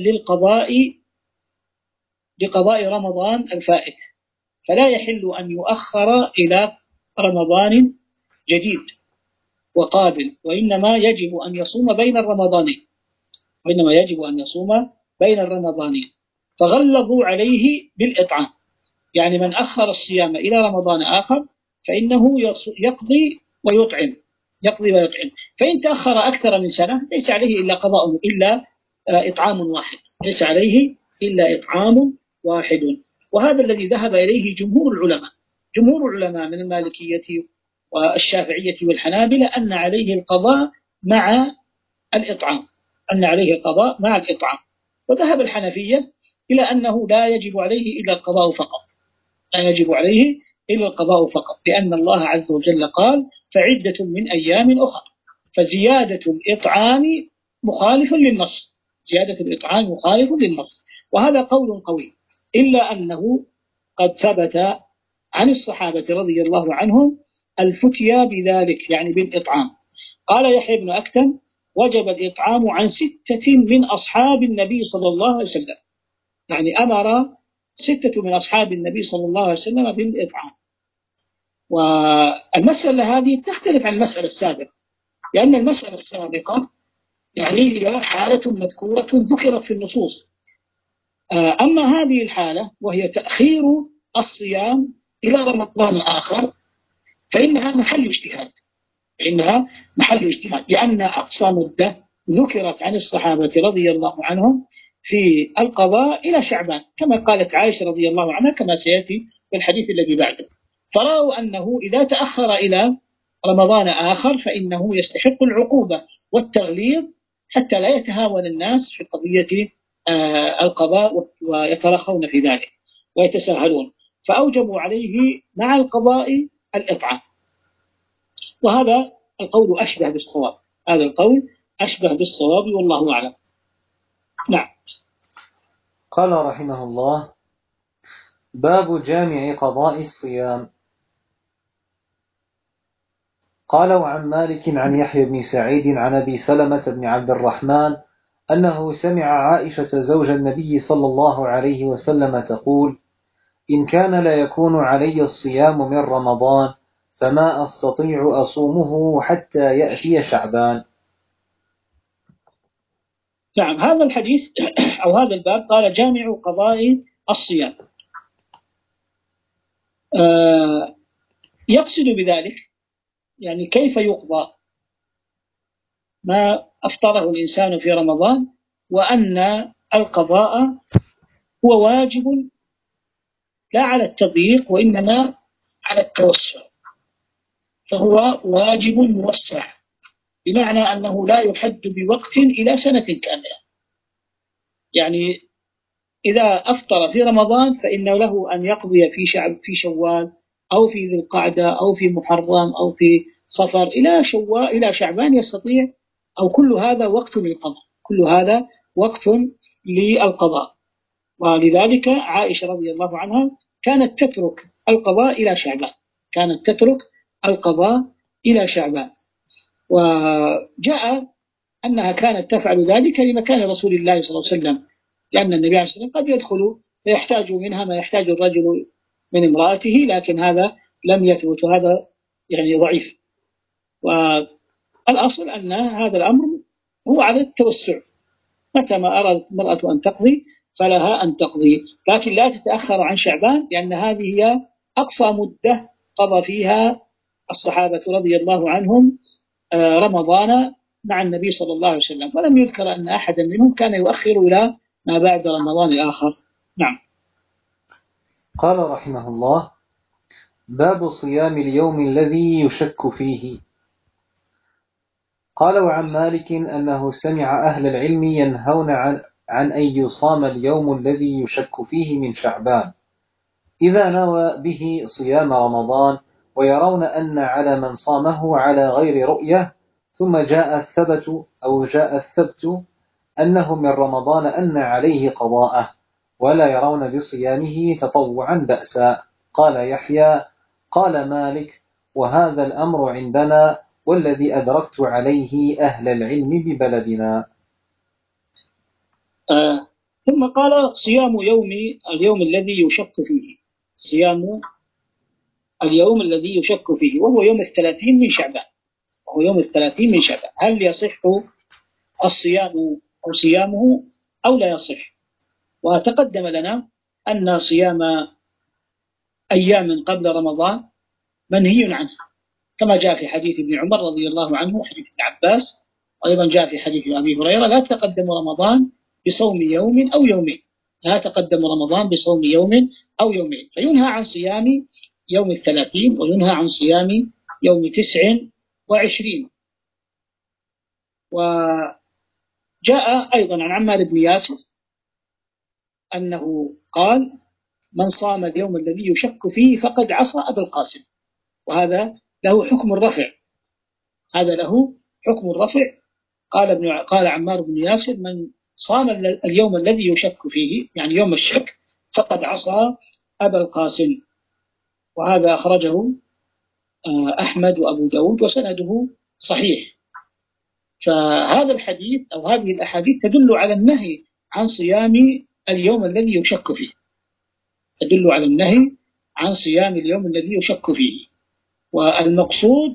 لقضاء رمضان الفائت، فلا يحل أن يؤخر إلى رمضان جديد وقابل، وإنما يجب أن يصوم بين الرمضانين، فغلظوا عليه بالإطعام، يعني من أخر الصيام إلى رمضان آخر فإنه يقضي ويطعم، فإن تأخر أكثر من سنة ليس عليه إلا إطعام واحد، وهذا الذي ذهب إليه جمهور العلماء من المالكية والشافعية والحنابلة أن عليه القضاء مع الإطعام، وذهب الحنفية إلى أنه لا يجب عليه إلا القضاء فقط، لأن الله عز وجل قال فعدة من أيام أخرى، فزيادة الإطعام مخالف للنص، وهذا قول قوي، إلا أنه قد ثبت عن الصحابة رضي الله عنهم الفتيا بذلك، يعني بالإطعام. قال يحيى بن أكتم وجب الإطعام عن 6 من أصحاب النبي صلى الله عليه وسلم، يعني أمر 6 من أصحاب النبي صلى الله عليه وسلم بالإطعام. والمسألة هذه تختلف عن المسألة السابقة، لأن المسألة السابقة يعني هي حالة مذكورة ذكرت في النصوص، أما هذه الحالة وهي تأخير الصيام إلى رمضان آخر فإنها محل اجتهاد، لأن أقصى مدة ذكرت عن الصحابة رضي الله عنهم في القضاء إلى شعبان، كما قالت عائشة رضي الله عنها كما سيأتي في الحديث الذي بعده، فرأوا أنه إذا تأخر إلى رمضان آخر فإنه يستحق العقوبة والتغليظ حتى لا يتهاون الناس في قضية القضاء ويترخون في ذلك ويتساهلون، فأوجبوا عليه مع القضاء الإطعام، وهذا القول أشبه بالصواب والله أعلم. نعم. قال رحمه الله: باب جامع قضاء الصيام. قال: وعن مالك عن يحيى بن سعيد عن أبي سلمة بن عبد الرحمن أنه سمع عائشة زوج النبي صلى الله عليه وسلم تقول: إن كان لا يكون علي الصيام من رمضان فما أستطيع أصومه حتى يأتي شعبان. نعم، هذا الحديث أو هذا الباب قال جامع قضاء الصيام، يقصد بذلك يعني كيف يقضى ما أفطره الإنسان في رمضان، وأن القضاء هو واجب لا على التضييق وإنما على التوسع، فهو واجب موسع، بمعنى أنه لا يحد بوقت إلى سنة كاملة، يعني إذا أفطر في رمضان فإنه له أن يقضي في شوال أو في ذي القعدة أو في محرم أو في صفر إلى شعبان يستطيع، أو كل هذا وقت للقضاء. ولذلك عائشة رضي الله عنها كانت تترك القضاء إلى شعبان، وجاء أنها كانت تفعل ذلك لمكان رسول الله صلى الله عليه وسلم، لأن النبي عليه الصلاة والسلام قد يدخل فيحتاج منها ما يحتاج الرجل من امرأته، لكن هذا لم يثبت، هذا يعني ضعيف، والأصل أن هذا الأمر هو على التوسع، متى ما أرادت المرأة أن تقضي فلها أن تقضي، لكن لا تتأخر عن شعبان، لأن هذه هي أقصى مدة قضى فيها الصحابة رضي الله عنهم رمضان مع النبي صلى الله عليه وسلم، ولم يذكر أن أحدا منهم كان يؤخر إلى ما بعد رمضان الآخر. نعم. قال رحمه الله: باب صيام اليوم الذي يشك فيه. قال: وعن مالك أنه سمع أهل العلم ينهون عن أن يصام اليوم الذي يشك فيه من شعبان إذا نوى به صيام رمضان، ويرون أن على من صامه على غير رؤية ثم جاء الثبت أنه من رمضان أن عليه قضاءه ولا يرون بصيامه تطوعا بأسا. قال يحيى قال مالك وهذا الأمر عندنا والذي أدركت عليه أهل العلم ببلدنا. ثم قال صيام اليوم الذي يشك فيه، صيام اليوم الذي يشك فيه وهو يوم 30 من شعبان، وهو يوم 30 من شعبان، هل يصح الصيام أو صيامه أو لا يصح؟ وتقدم لنا أن صيام أيام قبل رمضان منهي عنه، كما جاء في حديث ابن عمر رضي الله عنه وحديث ابن عباس، وأيضا جاء في حديث أبي هريرة لا تقدم رمضان بصوم يوم أو يومين، لا تقدم رمضان بصوم يوم أو يومين، فينهى عن صيام يوم 30 وينهى عن صيام يوم 29. وجاء أيضا عن عمار بن ياسر أنه قال من صام اليوم الذي يشك فيه فقد عصى أبا القاسم، وهذا له حكم الرفع، هذا له حكم الرفع. قال عمار بن ياسر من صام اليوم الذي يشك فيه يعني يوم الشك فقد عصى أبا القاسم، وهذا أخرجه أحمد وأبو داود وسنده صحيح. فهذا الحديث أو هذه الأحاديث تدل على النهي عن صيام اليوم الذي يشك فيه، تدل على النهي عن صيام اليوم الذي يشك فيه، والمقصود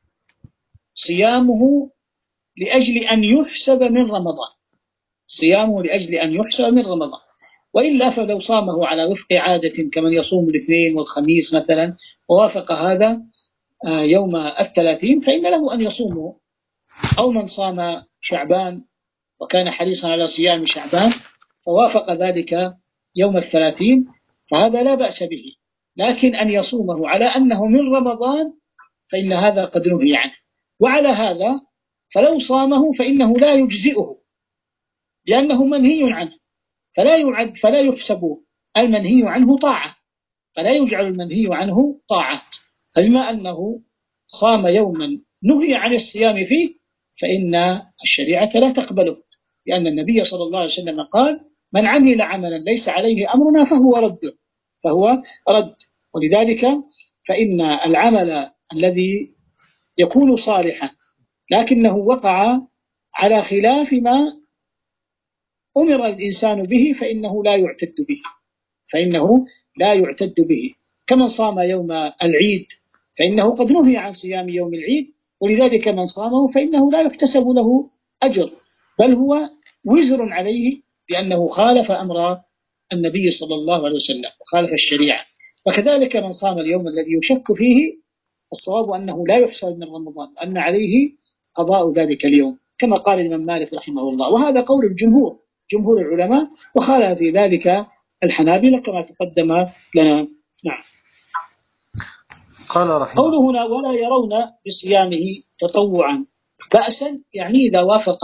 صيامه لأجل أن يحسب من رمضان، صيامه لأجل أن يحسب من رمضان، وإلا فلو صامه على وفق عادة كمن يصوم الاثنين والخميس مثلا ووافق هذا يوم 30 فإن له أن يصومه، أو من صام شعبان وكان حريصا على صيام شعبان فوافق ذلك يوم 30 فهذا لا بأس به، لكن أن يصومه على أنه من رمضان فإن هذا قد نهي عنه. وعلى هذا فلو صامه فإنه لا يجزئه لأنه منهي عنه، فلا يحسب المنهي عنه طاعة، فلا يجعل المنهي عنه طاعة، فبما أنه صام يوما نهي عن الصيام فيه فإن الشريعة لا تقبله، لأن النبي صلى الله عليه وسلم قال من عمل عملا ليس عليه أمرنا فهو رد. ولذلك فإن العمل الذي يكون صالحا لكنه وقع على خلاف ما أمر الإنسان به فإنه لا يعتد به، كمن صام يوم العيد فإنه قد نهي عن صيام يوم العيد، ولذلك من صامه فإنه لا يحتسب له أجر بل هو وزر عليه لأنه خالف أمر النبي صلى الله عليه وسلم وخالف الشريعة. وكذلك من صام اليوم الذي يشك فيه الصواب أنه لا يحسب من رمضان وأن عليه قضاء ذلك اليوم كما قال الإمام مالك رحمه الله، وهذا قول جمهور العلماء، وخالف في ذلك الحنابلة كما تقدم لنا. نعم. قال رحمه قوله هنا ولا يرون بصيامه تطوعا بأسا يعني إذا وافق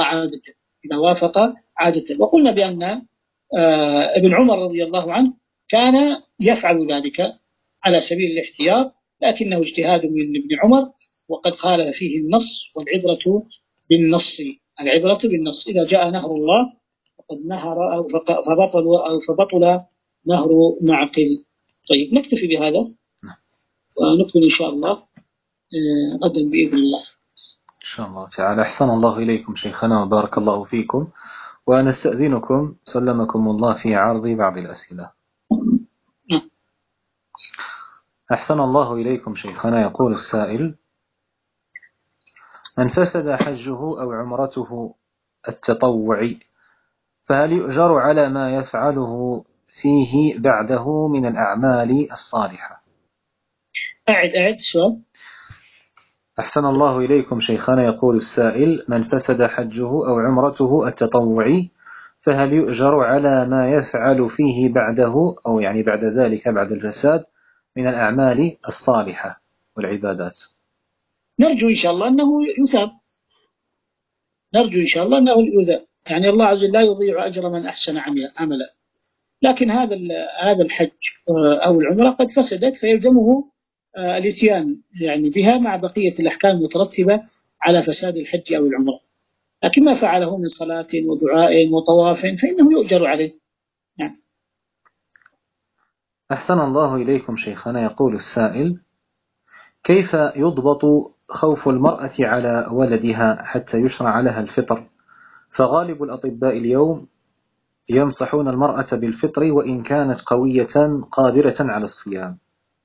عادة، وقلنا بأن ابن عمر رضي الله عنه كان يفعل ذلك على سبيل الاحتياط، لكنه اجتهاد من ابن عمر وقد خالف فيه النص، والعبرة بالنص إذا جاء نهر الله فقد نهر فبطل نهر معقل. طيب نكتفي بهذا ونكمل إن شاء الله غدا بإذن الله إن شاء الله تعالى. أحسن الله إليكم شيخنا وبارك الله فيكم، ونستأذنكم سلمكم الله في عرض بعض الأسئلة. أحسن الله إليكم شيخنا. يقول السائل من فسد حجه أو عمرته التطوعي فهل يؤجر على ما يفعله فيه بعده من الأعمال الصالحة؟ أعد سؤال. أحسن الله إليكم شيخنا. يقول السائل من فسد حجه أو عمرته التطوعي فهل يؤجر على ما يفعل فيه بعده أو يعني بعد ذلك بعد الفساد من الأعمال الصالحة والعبادات؟ نرجو إن شاء الله أنه يثاب، يعني الله عز وجل لا يضيع أجر من أحسن عملا، لكن هذا الحج أو العمرة قد فسدت فيلزمه الاتيان يعني بها مع بقية الأحكام المترتبة على فساد الحج أو العمرة. لكن ما فعله من صلاة ودعاء وطواف فإنه يؤجر عليه. نعم. أحسن الله إليكم شيخنا. يقول السائل: كيف يضبط خوف المرأة على ولدها حتى يشرع لها الفطر؟ فغالب الأطباء اليوم ينصحون المرأة بالفطر وإن كانت قوية قادرة على الصيام.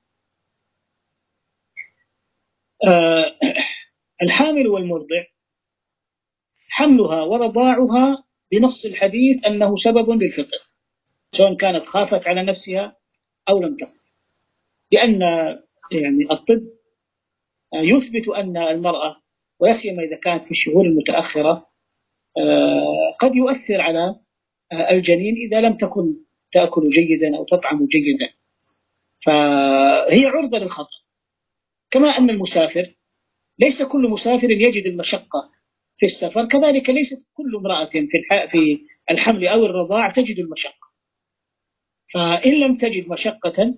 الحامل والمرضع حملها ورضاعها بنص الحديث أنه سبب للفطر، سواء كانت خافت على نفسها أو لم تخف، لأن يعني الطب يثبت أن المرأة ولا سيما إذا كانت في الشهور المتأخرة قد يؤثر على الجنين إذا لم تكن تأكل جيدا أو تطعم جيدا، فهي عرضة للخطر. كما أن المسافر ليس كل مسافر يجد المشقة في السفر، كذلك ليست كل امرأة في الحمل أو الرضاع تجد المشقة. فإن لم تجد مشقة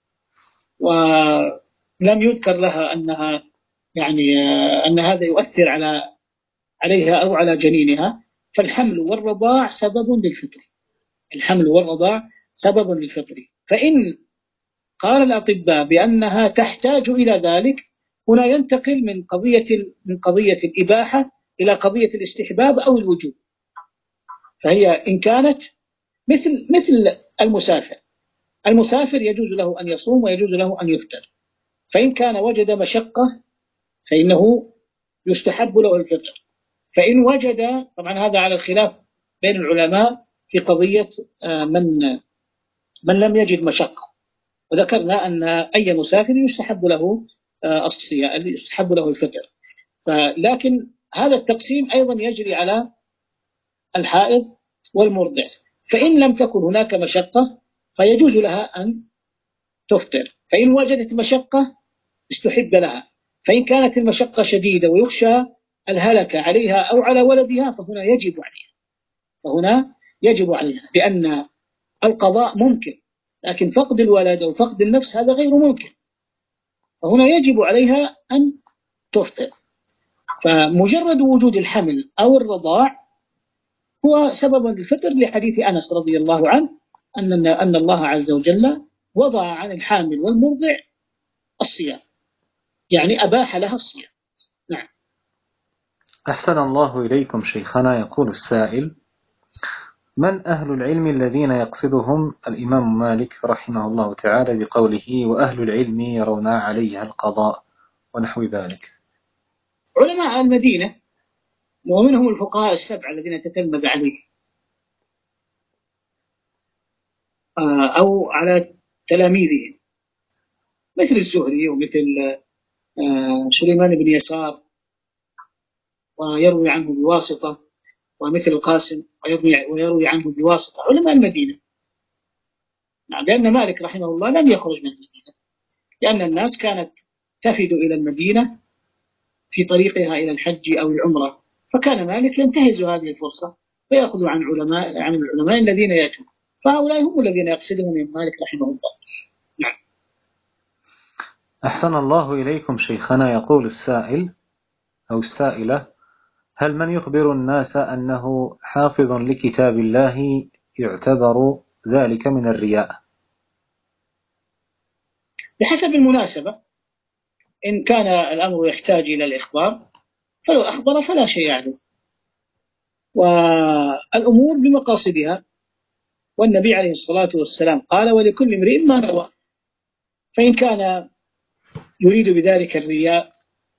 ولم يذكر لها أنها يعني أن هذا يؤثر عليها أو على جنينها، فالحمل والرضاع سبب للفطر. الحمل والرضاع سبب للفطر. فإن قال الأطباء بأنها تحتاج إلى ذلك، هنا ينتقل من قضية الإباحة إلى قضية الاستحباب أو الوجوب. فهي إن كانت مثل المسافر يجوز له أن يصوم ويجوز له أن يفطر، فإن كان وجد مشقة فإنه يستحب له الفطر. فإن وجد، طبعا هذا على الخلاف بين العلماء في قضية من لم يجد مشقة، وذكرنا أن أي مسافر يستحب له الصيام، يستحب له الفطر. لكن هذا التقسيم أيضا يجري على الحائض والمرضع. فإن لم تكن هناك مشقة فيجوز لها أن تفطر، فإن وجدت مشقة استحب لها. فإن كانت المشقة شديدة ويخشى الهلكة عليها أو على ولدها فهنا يجب عليها، لأن القضاء ممكن، لكن فقد الولد أو فقد النفس هذا غير ممكن، فهنا يجب عليها أن تفطر. فمجرد وجود الحمل أو الرضاع هو سبب للفطر، لحديث أنس رضي الله عنه أن الله عز وجل وضع عن الحامل والمرضع الصيام، يعني أباح لها الصيام. نعم. أحسن الله إليكم شيخنا. يقول السائل: من أهل العلم الذين يقصدهم الإمام مالك رحمه الله تعالى بقوله وأهل العلم يرون عليها القضاء ونحو ذلك؟ علماء المدينة، ومنهم الفقهاء السبعة الذين تتلمذ عليه أو على تلاميذهم، مثل الزهري ومثل سليمان بن يسار ويروي عنه بواسطة، ومثل القاسم ويروي عنه بواسطة، علماء المدينة. نعم، لأن مالك رحمه الله لم يخرج من المدينة، لأن الناس كانت تفد إلى المدينة في طريقها إلى الحج أو العمرة، فكان مالك ينتهز هذه الفرصة فيأخذ عن العلماء الذين يأتون، فهؤلاء هم الذين يقصدهم من مالك رحمه الله. نعم. أحسن الله إليكم شيخنا. يقول السائل أو السائلة: هل من يخبر الناس أنه حافظ لكتاب الله يعتبر ذلك من الرياء؟ بحسب المناسبة، إن كان الأمر يحتاج إلى الإخبار فلو أخبر فلا شيء عليه، والأمور بمقاصدها، والنبي عليه الصلاة والسلام قال ولكل امرئ ما نوى. فإن كان يريد بذلك الرياء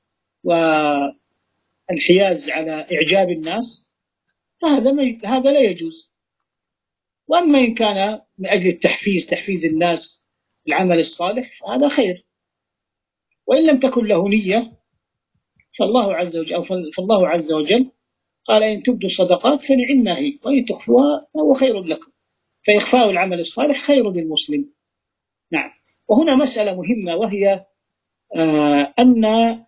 والحياز على إعجاب الناس فهذا لا يجوز. وأما إن كان من أجل تحفيز الناس العمل الصالح فهذا خير. وإن لم تكن له نية فالله عز وجل قال إن تبدوا الصدقات فنعمها هي وإن تخفوها فهو خير لكم، فإخفاء العمل الصالح خير للمسلم. نعم. وهنا مسألة مهمة، وهي أن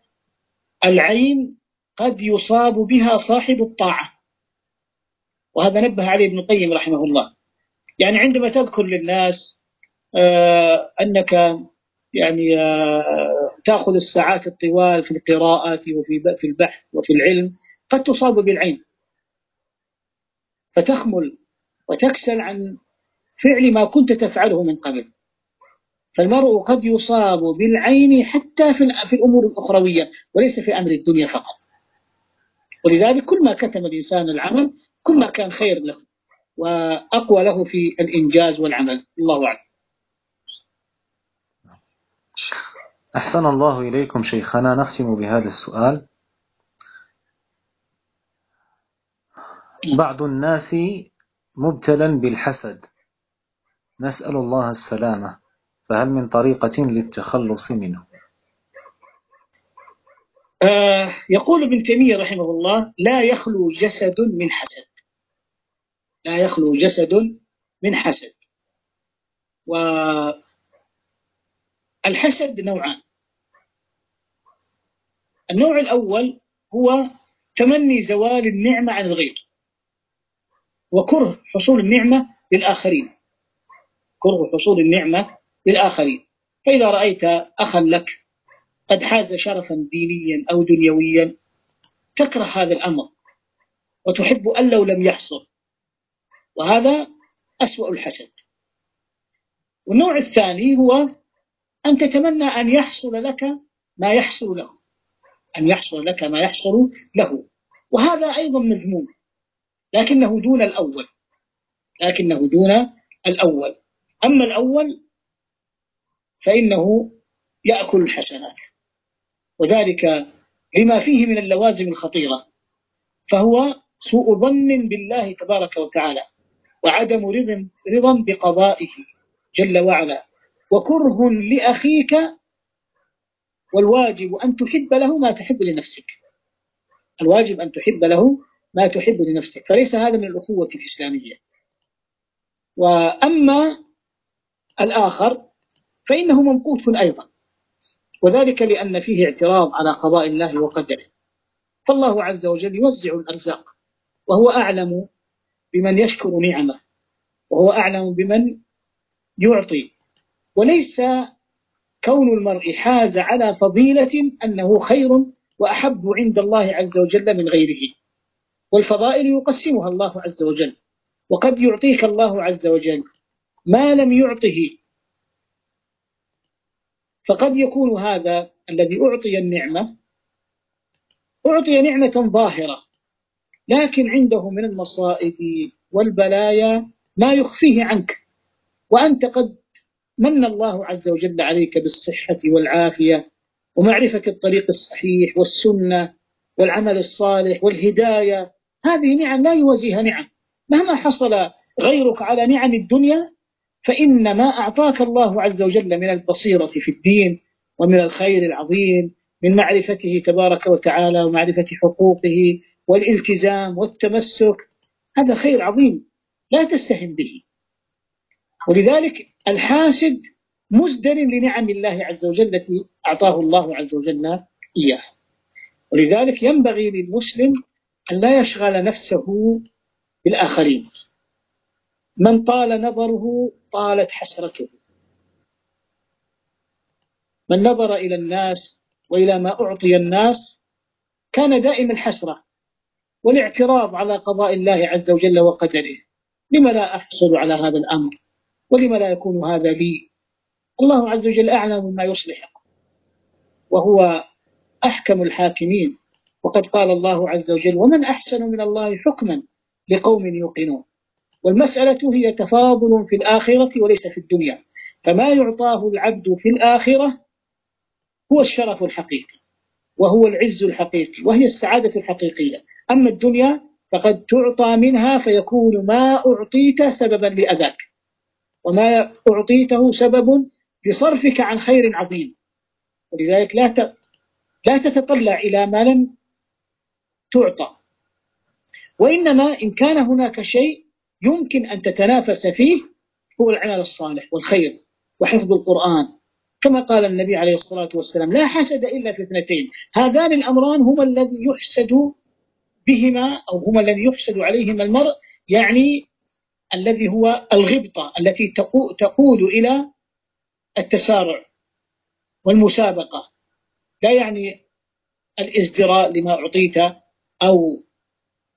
العين قد يصاب بها صاحب الطاعة، وهذا نبه عليه ابن القيم رحمه الله. يعني عندما تذكر للناس أنك يعني تأخذ الساعات الطوال في القراءة وفي البحث وفي العلم، قد تصاب بالعين، فتخمل وتكسل عن فعل ما كنت تفعله من قبل. فالمرء قد يصاب بالعين حتى في الأمور الأخروية وليس في أمر الدنيا فقط. ولذلك كل ما كتم الإنسان العمل كل ما كان خير له وأقوى له في الإنجاز والعمل. الله أعلم. أحسن الله إليكم شيخنا. نختم بهذا السؤال: بعض الناس مبتلا بالحسد، نسأل الله السلامة، فهل من طريقة للتخلص منه؟ يقول ابن تيمية رحمه الله: لا يخلو جسد من حسد، لا يخلو جسد من حسد. والحسد نوعان: النوع الأول هو تمني زوال النعمة عن الغير وكره حصول النعمة للآخرين، كره حصول النعمة للآخرين. فإذا رأيت أخا لك قد حاز شرفا دينيا أو دنيويا تكره هذا الأمر وتحب أن لو لم يحصل، وهذا أسوأ الحسد. والنوع الثاني هو أن تتمنى أن يحصل لك ما يحصل له، أن يحصل لك ما يحصل له، وهذا أيضا مذموم، لكنه دون الأول، لكنه دون الأول. أما الأول فإنه يأكل الحسنات، وذلك لما فيه من اللوازم الخطيرة، فهو سوء ظن بالله تبارك وتعالى، وعدم رضا بقضائه جل وعلا، وكره لأخيك، والواجب أن تحب له ما تحب لنفسك، الواجب أن تحب له ما تحب لنفسك، فليس هذا من الأخوة الإسلامية. وأما الآخر فإنه ممقوت أيضا، وذلك لأن فيه اعتراض على قضاء الله وقدره، فالله عز وجل يوزع الأرزاق، وهو أعلم بمن يشكر نعمه، وهو أعلم بمن يعطي، وليس كون المرء حاز على فضيلة أنه خير وأحب عند الله عز وجل من غيره، والفضائل يقسمها الله عز وجل، وقد يعطيك الله عز وجل ما لم يعطه، فقد يكون هذا الذي أعطي النعمة أعطي نعمة ظاهرة، لكن عنده من المصائب والبلايا ما يخفيه عنك، وأنت قد من الله عز وجل عليك بالصحة والعافية ومعرفة الطريق الصحيح والسنة والعمل الصالح والهداية. هذه نعم لا يوازيها نعم. مهما حصل غيرك على نعم الدنيا، فإن ما أعطاك الله عز وجل من البصيرة في الدين ومن الخير العظيم من معرفته تبارك وتعالى ومعرفة حقوقه والالتزام والتمسك، هذا خير عظيم لا تستهن به. ولذلك الحاسد مزدر لنعم الله عز وجل التي أعطاه الله عز وجل إياه. ولذلك ينبغي للمسلم أن لا يشغل نفسه بالآخرين. من طال نظره طالت حسرته. من نظر إلى الناس وإلى ما أعطي الناس كان دائم الحسرة والاعتراض على قضاء الله عز وجل وقدره. لما لا أحصل على هذا الأمر؟ ولما لا يكون هذا لي؟ الله عز وجل أعلم بما يصلح، وهو أحكم الحاكمين، وقد قال الله عز وجل: ومن أحسن من الله حكما لقوم يوقنون. والمسألة هي تفاضل في الآخرة وليس في الدنيا، فما يعطاه العبد في الآخرة هو الشرف الحقيقي وهو العز الحقيقي وهي السعادة الحقيقية. أما الدنيا فقد تعطى منها فيكون ما أعطيت سببا لأذاك، وما أعطيته سبب لصرفك عن خير عظيم. ولذلك لا تتطلع إلى ما لم تعطى، وإنما إن كان هناك شيء يمكن أن تتنافس فيه هو العمل الصالح والخير وحفظ القرآن، كما قال النبي عليه الصلاة والسلام: لا حسد إلا في اثنتين، هذان الأمران هما الذي يحسد بهما أو هما الذي يحسد عليهما المرء، يعني الذي هو الغبطة التي تقود إلى التسارع والمسابقة، لا يعني الازدراء لما أعطيت أو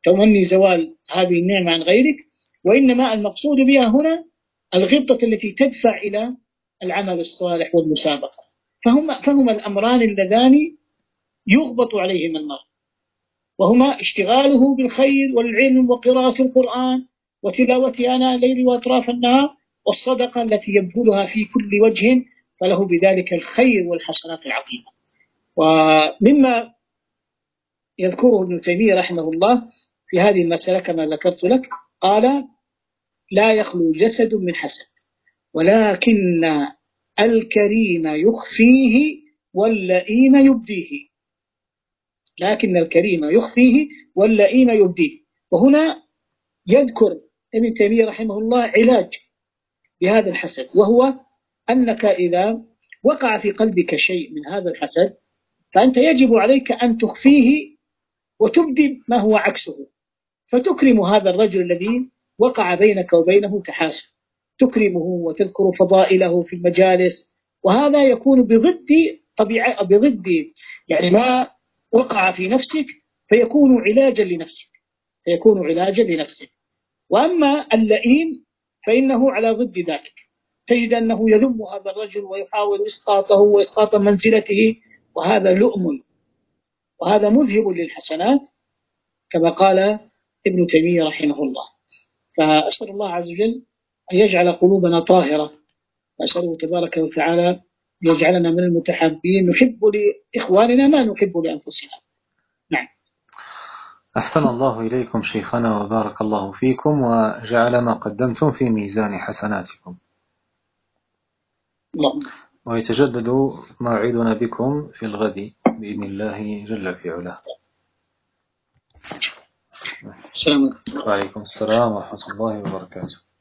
تمني زوال هذه النعمة عن غيرك، وإنما المقصود بها هنا الغبطة التي تدفع إلى العمل الصالح والمسابقة. فهما الأمران اللذان يغبط عليهما المرء، وهما اشتغاله بالخير والعلم وقراءة القرآن وتلاوة آناء الليل وأطراف النهار، والصدقة التي يبذلها في كل وجه، فله بذلك الخير والحسنات العظيمة. ومما يذكره ابن تيمية رحمه الله في هذه المسألة كما ذكرت لك، قال: لا يخلو جسد من حسد، ولكن الكريم يخفيه واللئيم يبديه. لكن الكريم يخفيه واللئيم يبديه. وهنا يذكر ابن تيمية رحمه الله علاج بهذا الحسد، وهو أنك إذا وقع في قلبك شيء من هذا الحسد فأنت يجب عليك أن تخفيه وتبدي ما هو عكسه، فتكرم هذا الرجل الذي وقع بينك وبينه تحاسد، تكرمه وتذكر فضائله في المجالس، وهذا يكون بضد طبيعة، بضد يعني ما وقع في نفسك، فيكون علاجا لنفسك. وأما اللئيم فإنه على ضد ذلك، تجد أنه يذم هذا الرجل ويحاول إسقاطه وإسقاط منزلته، وهذا لؤم، وهذا مذهب للحسنات كما قال ابن تيمية رحمه الله. فأسأل الله عز وجل أن يجعل قلوبنا طاهرة، وأسأله تبارك وتعالى أن يجعلنا من المتحابين نحب لإخواننا ما نحب لأنفسنا. نعم. أحسن الله إليكم شيخنا وبارك الله فيكم، وجعل ما قدمتم في ميزان حسناتكم. الله. ويتجدد موعدنا بكم في الغد بإذن الله جل في علاه. السلام عليكم. وعليكم السلام ورحمة الله وبركاته.